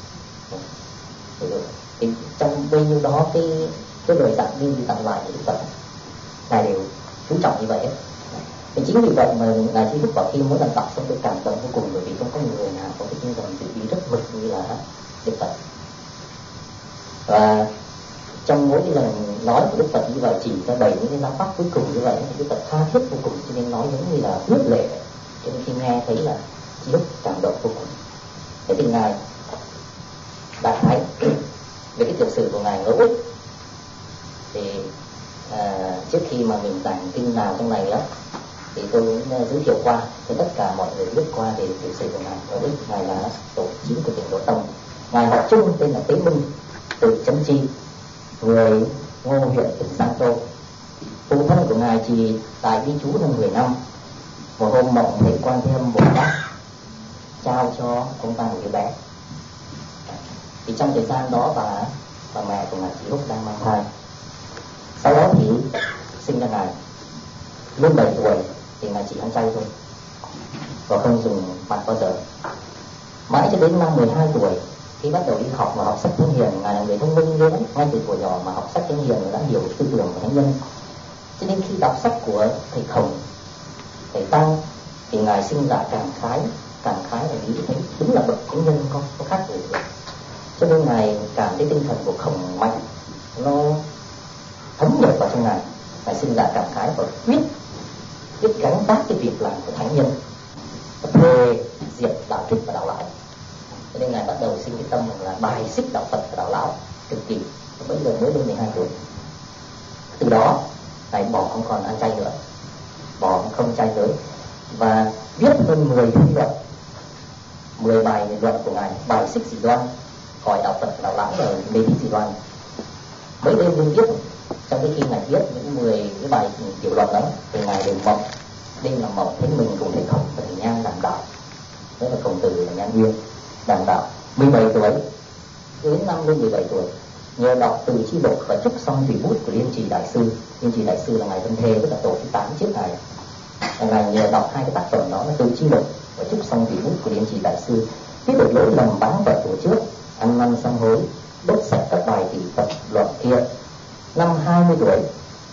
Thì trong bấy nhiêu đó cái cái lời dặn đi dặn lại của Đức Phật ngài đều chú trọng như vậy ấy. Thì chính vì vậy mà ngài Trí Đức bảo khi mỗi lần đọc xong tôi cảm động vô cùng, bởi vì không có người nào có cái tinh thần tự ý rất mực như là Đức Phật. Và trong mỗi cái lần nói của Đức Phật như vậy chỉ ra đầy những cái giáo pháp cuối cùng như vậy, thì Đức Phật tha thiết vô cùng, cho nên nói giống như là huyết lệ. Cho nên khi nghe thấy là Trí Đức cảm động vô cùng. Thế thì ngài đại khái về cái tiểu sử của ngài Ngẫu Ích thì à, trước khi mà mình giảng kinh nào trong này đó thì tôi muốn giới thiệu qua cho tất cả mọi người biết qua về tiểu sử của ngài Ngẫu Ích. Ngài là tổ chín của Tịnh Độ Tông. Ngài họ chung tên là Tế Minh, từ Chấn Chi, người Ngô huyện tỉnh Giang Tô. Phụ thân của ngài chỉ tại đi trú trong mười năm. Một hôm mộng thấy Quan Thế Âm Bồ Tát trao cho ông ta một đứa bé. Thì trong thời gian đó bà bà mẹ của ngài Trí Húc đang mang thai. Sau đó thì sinh ra ngài. Lên bảy tuổi thì ngài chỉ ăn chay thôi và không dùng mặt bao giờ. Mãi cho đến năm mười hai tuổi, khi bắt đầu đi học và học sách Thánh Hiền, ngài là người thông minh lắm, ngay từ tuổi nhỏ mà học sách Thánh Hiền đã hiểu tư tưởng của thánh nhân. Cho nên khi đọc sách của thầy Khổng, thầy Tăng thì ngài sinh ra cảm khái, cảm khái là nghĩ thấy đúng là bậc thánh nhân có, có khác người được. Cho nên ngài cảm thấy tinh thần của Khổng mạnh, nó thấm nhập vào trong ngài. Ngài sinh ra cảm khái và quyết quyết gánh vác cái việc làm của thánh nhân, thề diệt đạo thích và đạo lão. Cho nên ngài bắt đầu sinh cái tâm là bài xích đạo Phật và đạo lão cực kỳ. Bây giờ mới lên mười hai tuổi. Từ đó ngài bỏ không còn ăn chay nữa, bỏ không chay nữa, và viết hơn mười thi luận, mười bài luận của ngài, bài xích dị đoan, hỏi đạo Phật và đạo lão là mê tín dị đoan. Mấy đêm đêm viết, trong cái khi ngài viết những mười cái bài tiểu luận đó thì ngài đều mộng, đêm là mộng thấy mình cùng thầy Khổng và thầy Nhan đàm đạo. Đó là Khổng Tử và Nhan Nguyên đàm đạo. Mười bảy tuổi đến năm lên mười bảy tuổi, nhờ đọc Từ Chi Lục và chúc xong thủy bút của Liên Trì Đại Sư. Liên Trì Đại Sư là ngài thân thê, tức là tổ thứ tám trước ngài. Ngài nhờ đọc hai cái tác phẩm đó là Từ Chi Lục và chúc xong thủy bút của Liên Trì Đại Sư, biết được lỗi lầm bán Phật của trước, ăn năn sám hối, đốt sạch các bài tỷ Phật luận kia. Năm hai mươi tuổi,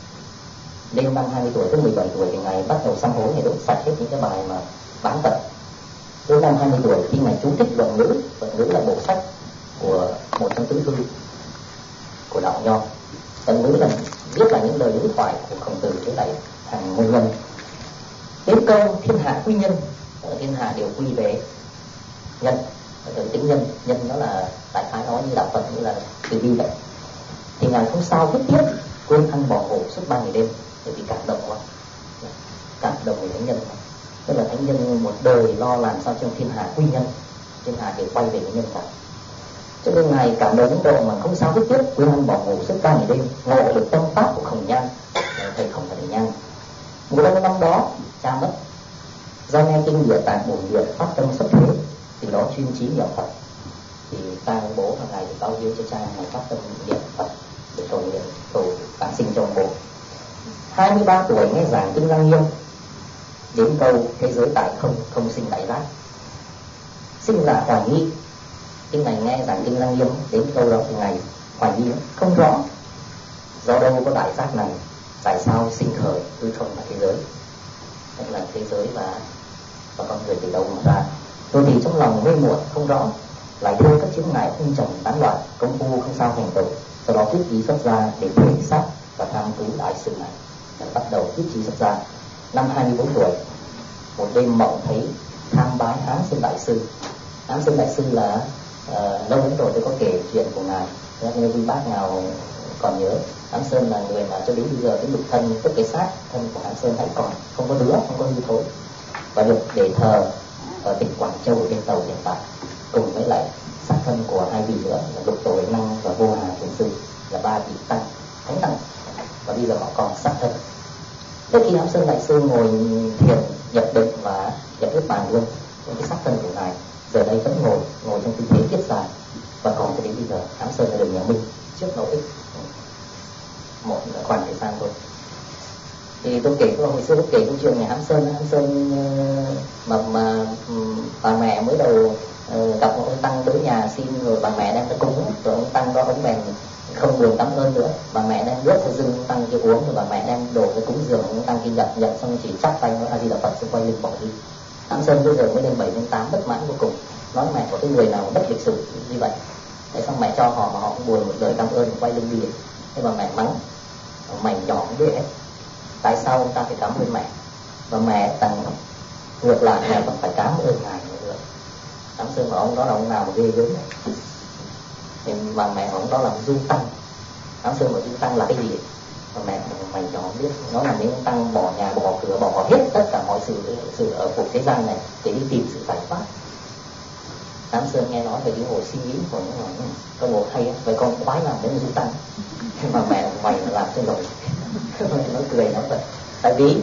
đến năm hai mươi tuổi tới mười bảy tuổi thì ngài bắt đầu sám hối, ngài đốt sạch hết những cái bài mà bán Phật. Đến năm hai mươi tuổi khi ngài chú thích luận ngữ, luận ngữ là bộ sách của một trong tứ thư của đạo Nho. Luận ngữ là viết là những lời đối thoại của Khổng Tử với lại hàng ngôn nhân. Đến câu thiên hạ quy nhân, thiên hạ đều quy về nhân, từ tính nhân, nhân đó là đại khái nói như đạo Phật, như là từ bi vậy. Thì ngài không sao viết tiếp, quên ăn bỏ ngủ suốt ba ngày đêm, bởi vì cảm động quá, cảm động về thánh nhân. Tức là thánh nhân một đời lo làm sao trong thiên hạ quy nhân, thiên hạ đều quay về với nhân cả. Cho nên ngài cảm động đến độ mà không sao viết tiếp, quên ăn bỏ ngủ suốt ba ngày đêm, ngộ được tâm pháp của Khổng Nhan, thầy Khổng và thầy Nhan. Một năm năm đó cha mất, do nghe kinh Địa Tạng Bổn Nguyện phát tâm xuất thế, từ đó chuyên trí niệm Phật. Thì tang bố hàng ngày thì bao nhiêu cho cha ngày phát tâm niệm Phật để cầu nguyện cầu tán sản sinh trong bụng. hai mươi ba tuổi nghe giảng kinh Lăng Nghiêm, đến câu thế giới tại không, không sinh đại giác, sinh là hoài nghi. Kinh này nghe giảng kinh Lăng Nghiêm đến câu đó thì ngày hoài nghi không rõ, do đâu có đại giác này, tại sao sinh khởi hư không là thế giới, tức là thế giới và và con người từ đâu mà ra. Rồi thì trong lòng mê muội không rõ, lại thôi các chướng ngại không trồng tán loạn, công phu không sao thành tựu. Sau đó quyết chí xuất ra để thể xác và tham cứu đại sự này. Và bắt đầu quyết chí xuất ra. Năm hai mươi bốn tuổi, một đêm mộng thấy tham bái Hán Sơn Đại Sư. Hán Sơn Đại Sư là uh, lâu lắm rồi tôi có kể chuyện của ngài, nếu quý bác nào còn nhớ. Hán Sơn là người mà cho đến bây giờ cái nhục thân, tức cái xác thân của Hán Sơn hãy còn, không có đứa, không có hư thối, và được để thờ ở tỉnh Quảng Châu ở bên Tàu hiện tại, cùng với lại xác thân của hai vị nữa là Lục Tổ Huệ Năng và Vô Hà Thiền Sư, là ba vị tăng thánh tăng, và bây giờ họ còn xác thân. Thế khi Hán Sơn Đại Sư ngồi thiền nhập định và nhập niết bàn luôn, cái xác thân của ngài giờ đây vẫn ngồi ngồi trong tư thế kiết già, và còn cho đến bây giờ. Hán Sơn là được nhà Minh trước nội ích một khoảng thời gian thôi. Thì tôi kể tôi hồi xưa tôi kể câu chuyện nhà Hán Sơn. Hán Sơn mà mà bà mẹ mới đầu uh, gặp một ông tăng tới nhà xin, rồi bà mẹ đem tới cúng, rồi ông tăng đó ông bèn không buồn cảm ơn nữa. Bà mẹ đang rước cho dưng ông tăng kia uống, rồi bà mẹ đang đổ cái cúng dường, ông tăng kia nhận nhận xong chỉ chắp tay nói A Di Đà Phật rồi quay lưng bỏ đi. Hán Sơn bây giờ mới lên bảy lên tám bất mãn vô cùng, nói mẹ có cái người nào bất lịch sự như vậy, để xong mẹ cho họ mà họ không buồn một lời cảm ơn, quay lưng đi. Thế bà mẹ mắng mày nhỏ không biết hết, tại sao ông ta phải cảm ơn mẹ, và mẹ tặng ngược lại mẹ còn phải cảm ơn ngài nữa. Hán Sơn mà ông đó là ông nào mà ghê gớm này. Thì bà mẹ ông đó là du tăng. Hán Sơn mà du tăng là cái gì? Và mẹ mày nhỏ không biết, nó là những tăng bỏ nhà bỏ cửa bỏ hết tất cả mọi sự sự ở cuộc thế gian này để đi tìm sự giải thoát. Hán Sơn nghe nói về cái ngồi suy nghĩ của nó, con ngồi hay vậy, con khoái làm đến du tăng, mà mẹ mày làm cho rồi. Nó cười nó vậy. Tại vì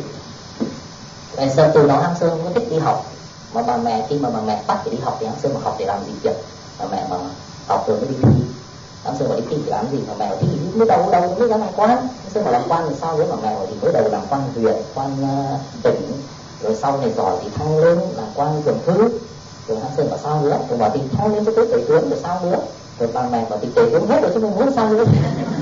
Hán Sơn từ đó Hán Sơn không có thích đi học, mà bà mẹ khi mà bà mẹ bắt để đi học thì Hán Sơn mà học để làm gì vậy? Bà mẹ mà học rồi mới đi thi. Hán Sơn bảo đi thi thì làm gì? Bà mẹ bảo thi mới đầu đầu mới ra làm quan. Hán Sơn bảo làm quan thì sao với bà mẹ bảo thì mới đầu làm quan huyện, quan uh, tỉnh, rồi sau này giỏi thì thăng lên làm quan thượng thư. Rồi Hán Sơn bảo sao nữa? Rồi bảo thì thăng lên cho tới tể tướng rồi sao nữa? Rồi bà mẹ bảo thì tể tướng hết rồi chứ mình muốn sao nữa?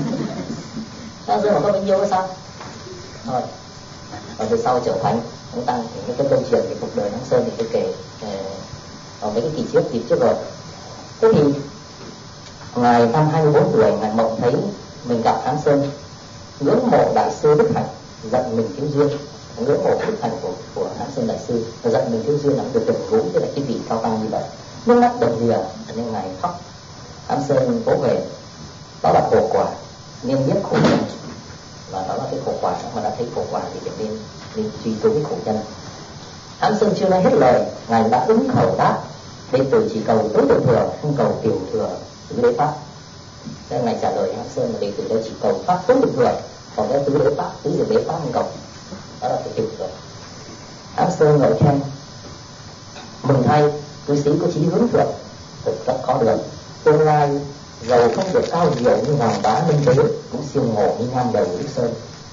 Hán Sơn bảo có bao nhiêu hay sao? Rồi, và từ sau trở thành ông tăng thì những cái câu chuyện về cuộc đời Hán Sơn thì tôi kể ở mấy cái kỳ trước kịp trước rồi. Thế thì ngài năm hai mươi bốn tuổi, ngài mộng thấy mình gặp Hán Sơn, ngưỡng mộ đại sư Đức Hạnh, giận mình thiếu duyên, ngưỡng mộ Đức Hạnh của của Hán Sơn đại sư, và giận mình thiếu duyên là được gần gũi với lại cái vị cao tăng như vậy, nước mắt đầm đìa nên ngài khóc. Hán Sơn vỗ về, đó là khổ quả, nên biết khổ nhân, và đó là cái khổ quả. Mà đã thấy khổ quả thì phải nên nên truy cứu cái khổ nhân. Hán Sơn chưa nói hết lời, ngài đã ứng khẩu đáp: đệ tử chỉ cầu tối thượng thừa, không cầu tiểu thừa tứ đế pháp. Nên ngài trả lời Hán Sơn là đệ tử đây chỉ cầu pháp tối thượng thừa, còn cái tứ đế pháp, tứ diệu đế pháp không cầu, đó là cái tiểu thừa. Hán Sơn ngợi khen: mừng thay, cư sĩ có chí hướng thượng, thực rất có được. Tương lai dầu không được cao diệu như Hoàng Bá Minh Đế, cũng siêu ngộ như ngang đầu Đức Sơn.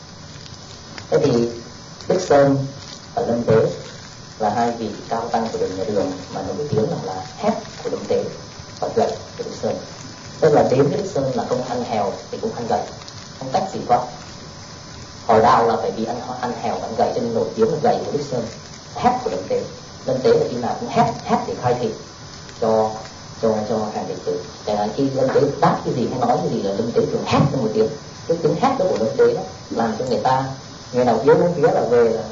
Thế thì Đức Sơn và Lâm Tế là hai vị cao tăng của đường nhà Đường mà nổi tiếng là hét của Lâm Tế và gậy của Đức Sơn. Tức là đến với Đức Sơn là không ăn hèo thì cũng ăn gậy, không cách gì quá. Hồi đạo là phải bị ăn ăn hèo ăn gậy cho nên nổi tiếng là gậy của Đức Sơn, hét của Lâm Tế. Lâm Tế là khi nào cũng hét hét để khai thị cho cho cho hàng đệ tử. Chẳng hạn khi Lâm Tế đáp cái gì hay nói cái gì là Lâm Tế thường hét lên một tiếng. Cái tiếng hét đó của Lâm Tế đó làm cho người ta, người nào yếu bốn phía là về là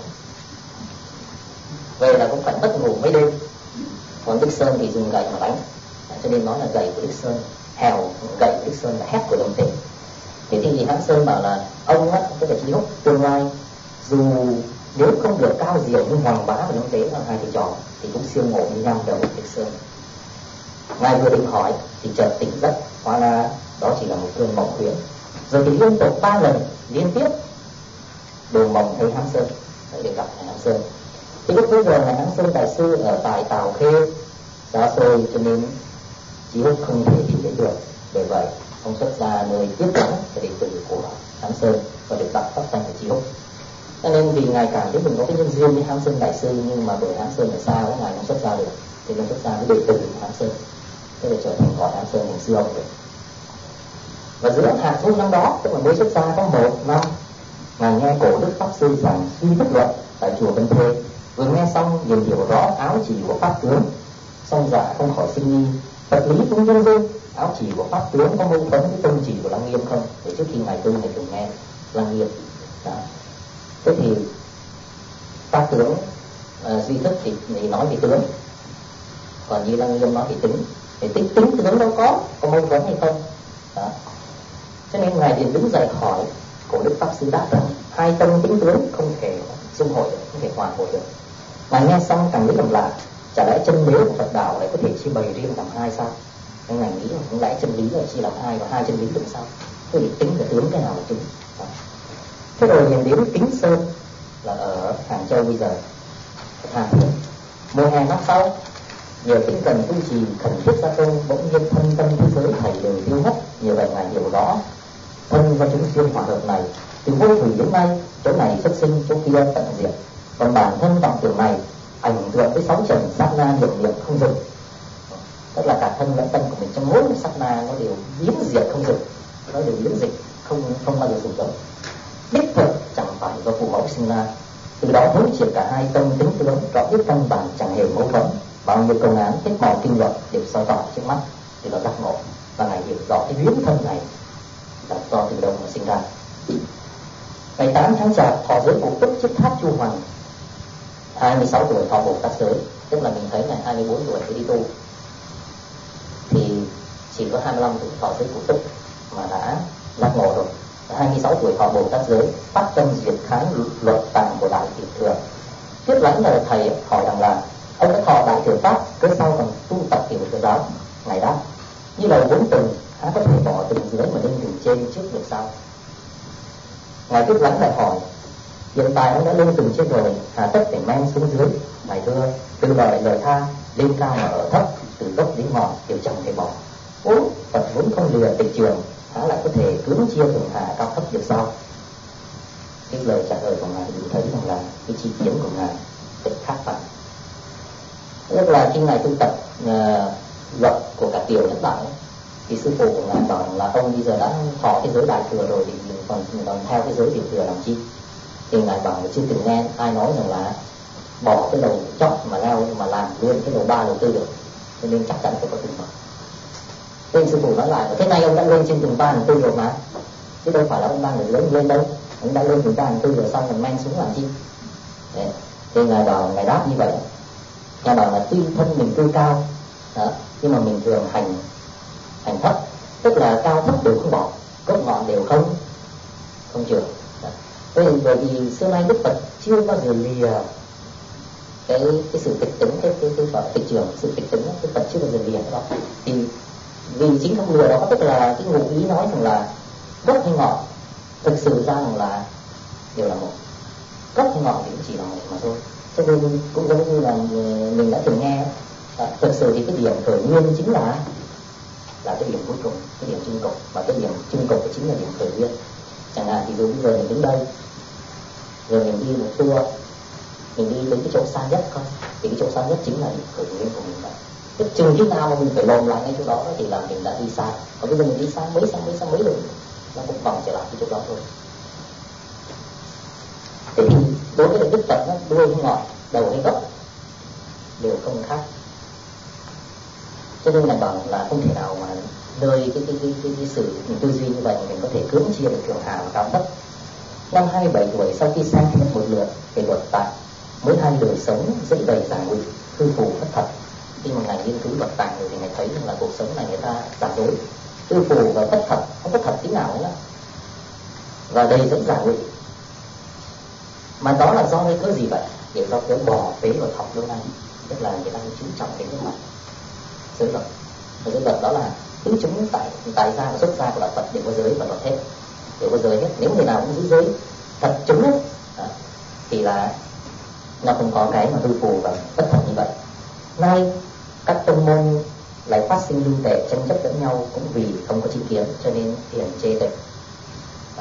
về là cũng phải mất ngủ mấy đêm. Còn Đức Sơn thì dùng gậy mà đánh, cho nên nói là gậy của Đức Sơn, hèo gậy của Đức Sơn là hét của Lâm Tế. Thế thì Hán Sơn bảo là ông á, tức là Trí Húc, tương lai dù nếu không được cao diệu như Hoàng Bá và Lâm Tế là hai thầy trò thì cũng siêu ngộ như nhằm đầu Đức Sơn. Ngài vừa định hỏi thì chợt tỉnh giấc, hóa ra đó chỉ là một cơn mộng huyễn. Rồi thì liên tục ba lần liên tiếp đều mộng thấy Hán Sơn, để gặp Hán Sơn. Thì lúc bây giờ là Hán Sơn đại sư ở tại Tào Khê xa xôi, cho nên Trí Húc không thể tìm đến được. Bởi vậy ông xuất ra nơi tiếp dẫn cho đệ tử của Hán Sơn và được đặt pháp danh ở Chi Húc. Cho nên vì ngài cảm thấy mình có cái nhân duyên với Hán Sơn đại sư, nhưng mà bởi Hán Sơn ở xa quá ngài không xuất gia được, thì nên xuất gia với đệ tử của Hán Sơn, thế là trở thành gọi Hán Sơn thành sư ông được. Và giữa hạ thu năm đó, tức là mới xuất gia có một năm, ngài nghe cổ đức pháp sư giảng suy thức luận tại chùa Vân Thê. Vừa nghe xong liền hiểu rõ áo chỉ của pháp tướng, song dạ không khỏi sinh nghi. Vật lý cũng dung dung, áo chỉ của pháp tướng có mâu thuẫn với tông chỉ của Lăng Nghiêm không? Để trước khi ngài tu ngài từng nghe Lăng Nghiêm. Đó. Thế thì pháp tướng uh, duy thức thì, thì nói về tướng, còn như Lăng Nghiêm nói về tính. Thì tính tính tướng đâu có, có mâu thuẫn hay không? Đó. Cho nên ngài liền đứng dậy hỏi cổ đức pháp sư đáp rằng hai tâm tính tướng không thể xung hội được, không thể hòa hội được. Ngài nghe xong càng nghĩ làm lạ, chả lẽ chân đế của Phật đạo lại có thể chia bày riêng làm hai sao? Nên ngài nghĩ là không lẽ chân lý là chia làm hai và hai chân lý được sao? Thế thì tính và tướng cái nào là chính? Đó. Thế rồi nhìn đến Kính Sơn là ở Hàng Châu bây giờ, Hà Thiên. Mùa hè năm sau, nhờ tinh cần tu trì khẩn thiết gia công, bỗng nhiên thân tâm thế giới thầy đều tiêu mất. Như vậy ngài hiểu rõ thân và chúng duyên hòa hợp này từ vô thủy đến nay, chỗ này xuất sinh, chỗ kia tận diệt. Còn bản thân vọng tưởng này ảnh hưởng với sáu trần sát na niệm niệm không dừng, tức là cả thân lẫn tâm của mình trong mỗi sát na nó đều biến diệt không dừng, nó đều biến dịch không không bao giờ dừng dừng. Đích thực chẳng phải do phụ mẫu sinh ra. Từ đó thấu triệt cả hai tâm tính tướng, rõ biết căn bản chẳng hề mâu thuẫn. Bao nhiêu công án hết màu kinh luật đều soi tỏ trước mắt, thì nó giác ngộ và ngài hiểu rõ cái biến thân này là do từ đâu mà sinh ra. Ngày tám tháng Chạp, thọ giới Cụ Túc trước tháp Chu Hoàng, hai mươi sáu tuổi thọ Bồ Tát giới, tức là mình thấy ngày hai mươi bốn tuổi thì đi tu, thì chỉ có hai mươi lăm tuổi thọ giới Cụ Túc mà đã giác ngộ rồi. hai mươi sáu tuổi thọ Bồ Tát giới, phát tâm duyệt kháng luật tạng của Đại Tiểu Thừa. Tiếp lãnh là thầy hỏi rằng là ông đã thọ Đại Thừa Pháp, cớ sao còn tu tập Tiểu Thừa giáo? Ngài đáp như lời bốn tầng, há có thể bỏ tầng dưới mà lên tầng trên trước được sao? Ngài tiếp lãnh lại hỏi hiện tại ông đã lên tầng trên rồi, hà tất phải men xuống dưới? Ngài thưa từ lời lời tha, lên cao mà ở thấp, từ gốc đến ngọn đều chẳng thể bỏ. Ố, Phật vốn không lừa tịch trường, há lại có thể cưỡng chia thượng hạ cao thấp được sao? Cái lời trả lời của ngài thì thấy rằng là cái chi kiến của ngài rất khác bạn. Tức là khi ngài tu tập uh, luật của cả Tiểu Nhất Đại, thì sư phụ của ngài bảo là ông bây giờ đã thọ cái giới Đại Thừa rồi thì mình còn, mình còn theo cái giới Tiểu Thừa làm chi? Thì ngài bảo là chưa từng nghe ai nói rằng là bỏ cái đầu chót mà leo mà làm luôn cái đầu ba đầu tư được, cho nên chắc chắn phải có từng bỏ. Nên sư phụ nói lại, thế nay ông đã lên trên từng ba đầu tư rồi mà, chứ đâu phải là ông đang ở dưới lên đâu, ông đã lên từng ba đầu tư rồi xong mình men xuống làm chi? Đấy. Thì ngài bảo, ngài đáp như vậy, ngài bảo là tuy thân mình tư cao đó, nhưng mà mình thường hành hành thấp, tức là cao thấp đều không bỏ, gốc ngọn đều không không chừa. Bởi vì xưa nay Đức Phật chưa bao giờ lìa cái cái sự tịch tính, cái cái cái gọi tịch trường, sự tịch tính, Đức Phật chưa bao giờ lìa cái đó. Thì vì chính không lìa đó, tức là cái ngụ ý nói rằng là gốc hay ngọn thực sự ra rằng là đều là một, gốc hay ngọn thì cũng chỉ là một mà thôi. Cho nên cũng giống như là mình đã từng nghe, à, thực sự thì cái điểm khởi nguyên chính là là cái điểm cuối cùng, cái điểm chung cục, và cái điểm chung cục chính là điểm khởi nguyên. Chẳng hạn thì bây giờ mình đứng đây, rồi mình đi một tour, mình đi đến cái chỗ xa nhất thôi, thì cái chỗ xa nhất chính là điểm khởi nguyên của mình. Tức chừng khi nào mà mình phải lồn lại ngay chỗ đó thì là mình đã đi xa. Còn bây giờ mình đi xa mấy xa mấy xa mấy rồi, nó cũng vòng trở lại cái chỗ đó thôi. Thế thì đối với Đức Phật, nó đuôi hay ngọn, đầu hay gốc đều không khác. Cho nên là bảo là không thể nào mà nơi cái cái cái cái, cái sự tư duy như vậy mình có thể cưỡng chia được thượng hạ và cao thấp. Năm hai mươi bảy tuổi, sau khi xem hết một lượt về luật tạng, mới hai đời sống dễ đầy giản ngụy, hư phù thất thật. Khi mà ngài nghiên cứu luật tạng rồi thì ngài thấy rằng là cuộc sống này người ta giả dối, hư phù và thất thật, không có thật tí nào nữa, và đầy dẫy giả ngụy. Mà đó là do cái cớ gì vậy? Để do cớ bỏ phế luật học lâu nay, tức là người ta chú trọng cái nước mặt giới luật. Và giới luật đó là tứ chúng tại tại gia và xuất gia của đạo Phật đều có giới và luật hết, đều có giới hết. Nếu người nào cũng giữ giới thật chúng ấy, đó, thì là nó không có cái mà hư phù và bất thật như vậy. Nay các tông môn lại phát sinh lưu tệ tranh chấp lẫn nhau cũng vì không có chính kiến, cho nên thiền chê tịch.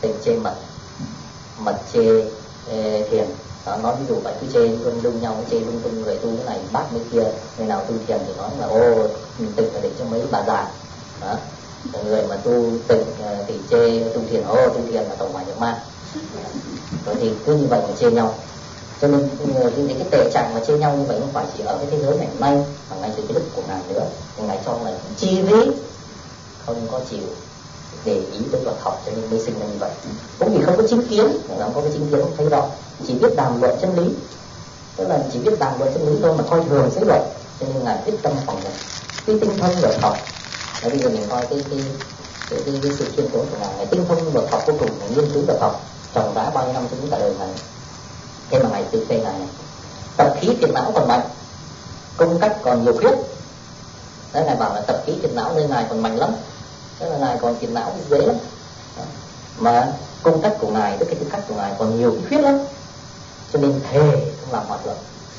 Tịnh chê mật, mật chê ê, thiền. Đó, nói ví dụ vậy, cứ chê lung lung nhau, chê lung tung người tu cái này bác mấy kia, người nào tu thiền thì nói là ô tịnh là để cho mấy bà già. Đó, người mà tu tịnh thì chê tu thiền, ô tu thiền là tổng hoài nhập ma. Rồi thì cứ như vậy mà chê nhau. Cho nên cái, cái tệ trạng mà chê nhau như vậy không phải chỉ ở cái thế giới ngày hôm nay, mà ngay từ cái đức của Ngài nữa. Thì Ngài cho là chi lý không có chịu để ý tới luật học, cho nên mới sinh ra như vậy. Cũng vì không có chính kiến, không có cái chính kiến không thấy rõ, chỉ biết đàm luận chân lý, tức là chỉ biết đàm luận chân lý thôi mà coi thường giới luật. Cho nên Ngài quyết tâm phòng nhận cái tinh thông luật học. Và bây giờ mình coi cái cái cái, cái, cái sự chuyên tốn của Ngài, Ngài tinh thông luật học vô cùng, Ngài nghiên cứu luật học trồng vá bao nhiêu năm cho đến cả đời Ngài. Thế mà Ngài tự phê Ngài này, tập khí phiền não còn mạnh, công cách còn nhiều khuyết. Đấy, Ngài bảo là tập khí phiền não nơi Ngài còn mạnh lắm, tức là Ngài còn phiền não dễ lắm. Đó. Mà cung cách của Ngài, tức cái tư cách của Ngài còn nhiều cái khuyết lắm, cho nên thề không làm hòa thượng.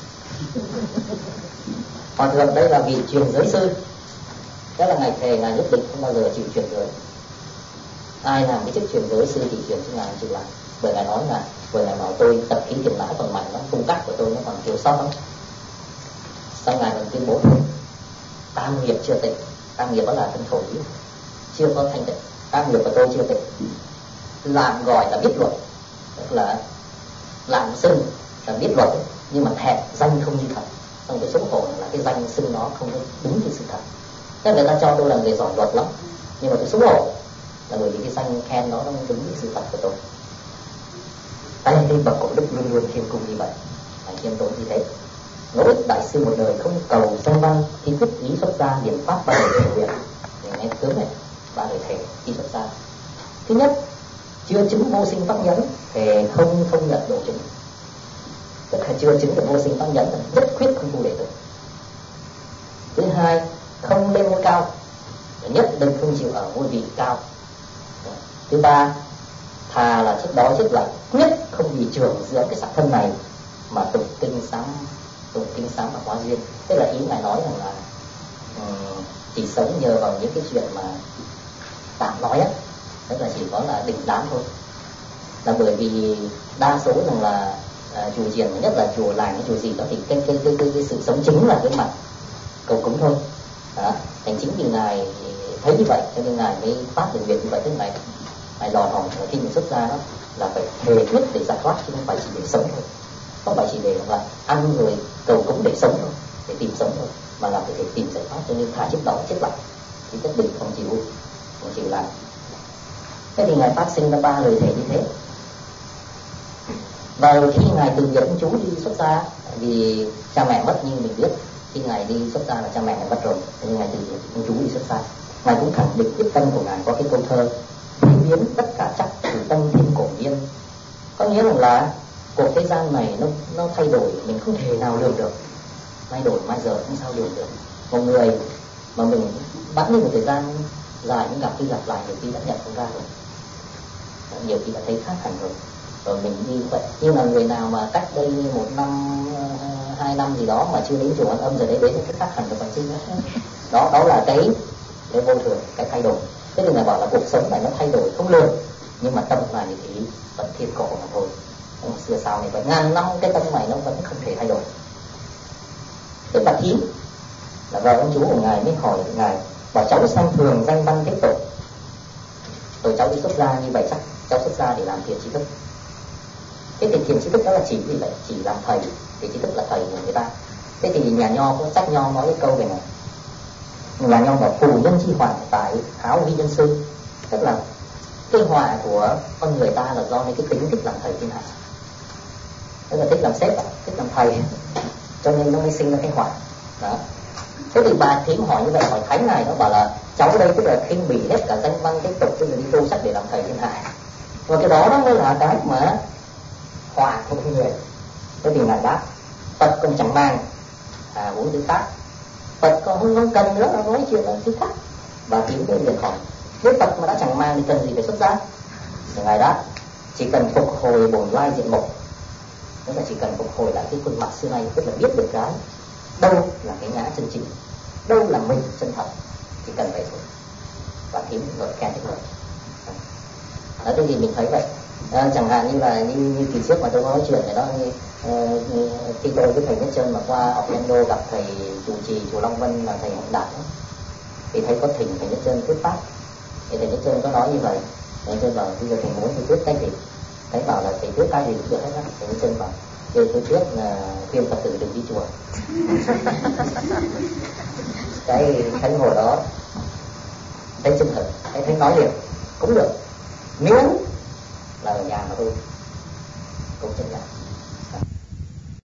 Hòa thượng đây là vị truyền giới sư, tức là Ngài thề Ngài nhất định không bao giờ chịu truyền giới. Ai làm cái chức truyền giới sư thì truyền cho Ngài chịu làm, bởi Ngài nói là bởi Ngài bảo tôi tập khí phiền não còn mạnh lắm, cung cách của tôi nó còn thiếu sót lắm. Sau Ngài còn tuyên bố thôi, tam nghiệp chưa tịnh. Tam nghiệp đó là thân khẩu ý, chưa có thanh tịnh. Tam nghiệp của tôi chưa tịnh. Làm gọi là biết luật, tức là làm xưng là biết luật, nhưng mà thẹn danh không như thật. Xong cái xấu hổ là cái danh xưng nó không đúng như sự thật. Thế người ta cho tôi là người giỏi luật lắm, nhưng mà tôi xấu hổ là bởi vì cái danh khen nó không đúng như sự thật của tôi. Tay cái bậc cổ đức luôn luôn khiêm cung như vậy, phải khiêm tốn như thế. Ngẫu ích đại sư một đời không cầu danh văn, thi thức ý xuất gia biện pháp ba đời thể nguyện. Nghe tướng này, ba đời thể ý xuất gia. Thứ nhất, chưa chứng vô sinh pháp nhẫn, thì không không nhận độ chứng. Tức là chưa chứng được vô sinh pháp nhẫn, nhất quyết không tu đệ tử. Thứ hai, không lên ngôi cao, nhất định không chịu ở ngôi vị cao. Thứ ba, thà là chết đói chết lạnh, nhất không vì trường dưỡng cái xác thân này mà tụng kinh sám tụng kinh sám và hóa duyên. Tức là ý Ngài nói rằng là um, chỉ sống nhờ vào những cái chuyện mà tạm nói á, tức là chỉ có là đỉnh đám thôi. Là bởi vì đa số rằng là uh, chùa chiền, nhất là chùa làng cái chùa gì đó thì cái cái cái, cái, cái sự sống chính là cái mặt cầu cúng thôi. Đó, thành chính vì Ngài thấy như vậy cho nên Ngài mới phát được việc như vậy. Tức là Ngài Ngài đòi hỏi khi mình xuất gia đó là phải thề quyết để giải thoát, chứ không phải chỉ để sống thôi, không phải chỉ để là ăn rồi cầu cúng để sống thôi, để tìm sống thôi, mà là phải để tìm giải thoát. Cho nên thà chết đói chết lạnh thì nhất định không chịu không chịu làm. Thế thì Ngài phát sinh ra ba lời thề như thế. Và khi Ngài từ biệt ông chú đi xuất gia, vì cha mẹ mất như mình biết, khi Ngài đi xuất gia là cha mẹ Ngài mất rồi, nên Ngài từ biệt ông chú đi xuất gia. Ngài cũng khẳng định quyết tâm của Ngài có cái câu thơ: thay biến tất cả chắc từ tâm thiên cổ nhiên. Có nghĩa rằng là cuộc thế gian này nó nó thay đổi, mình không thể nào lường được. Thay đổi mai giờ không sao lường được. Một người mà mình bẵng đi một thời gian dài nhưng gặp khi gặp lại nhiều khi đã nhận không ra rồi, nhiều khi đã thấy khác hẳn rồi. Rồi mình đi vậy, nhưng mà người nào mà cách đây một năm, hai năm gì đó mà chưa đến chùa An Âm rồi đấy, đến cái khác hẳn rồi còn chứ. Đó, đó là cái cái vô thường, cái thay đổi. Thế nên là bảo là cuộc sống này nó thay đổi không lường, nhưng mà tâm là như thế vẫn thiên cổ mà thôi. Ông xưa sao này vậy, ngàn năm cái tâm này nó vẫn không thể thay đổi. Thế bà Thím là vợ ông chú của Ngài mới hỏi Ngài, bảo cháu xem thường danh văn thế tội, rồi cháu đi xuất gia như vậy chắc cháu xuất gia để làm thiền tri thức. Cái thiền thiền tri thức đó là chỉ gì vậy? Chỉ làm thầy, thì tri thức là thầy của người ta. Thế thì nhà Nho có sách Nho nói cái câu về này, nhà Nho bảo phù nhân chi họa tại áo vi nhân sư, tức là cái họa của con người ta là do cái tính thích làm thầy thiên hạ, tức là thích làm sếp, thích làm thầy, cho nên nó mới sinh ra cái họa đó. Thế thì bà Thím hỏi như vậy, hỏi Thánh này, nó bảo là cháu đây tức là khinh bỉ hết cả danh văn cái tục, tức là đi tu sách để làm thầy thiên hạ. Và cái đó đó mới là cái mà họa của con người. Thế thì Ngài đáp, Phật còn chẳng mang à, uống thứ khác, Phật còn không, không cần nữa, nó nói chuyện là thứ khác. Bà Thím mới liền hỏi, nếu Phật mà đã chẳng mang thì cần gì phải xuất gia? Thì Ngài đáp, chỉ cần phục hồi bổn lai diện mục, tức là chỉ cần phục hồi lại cái khuôn mặt xưa nay, tức là biết được cái đâu là cái ngã chân chính, đâu là mình chân thật, chỉ cần vậy thôi. Và Thím rồi khen được rồi. Đó, thế thì mình thấy vậy. À, chẳng hạn như là như, như kỳ trước mà tôi nói chuyện này đó, như, uh, như, khi tôi với thầy Nhất Chân mà qua Orlando gặp thầy chủ trì chùa Long Vân là thầy Hạnh Đạt đó, thì thấy có thỉnh thầy Nhất Chân thuyết pháp, thì thầy Nhất Chân có nói như vậy. Thầy Nhất Chân bảo bây giờ thầy muốn thầy thuyết cái gì, thầy bảo là thầy thuyết cái gì cũng được hết á. Thầy Nhất Chân bảo kêu tôi thuyết là khuyên Phật tử đừng đi chùa. Cái khánh hồi đó thấy chân thực, thấy thấy nói liền cũng được, miễn là ở nhà mà thôi cũng chấp nhận.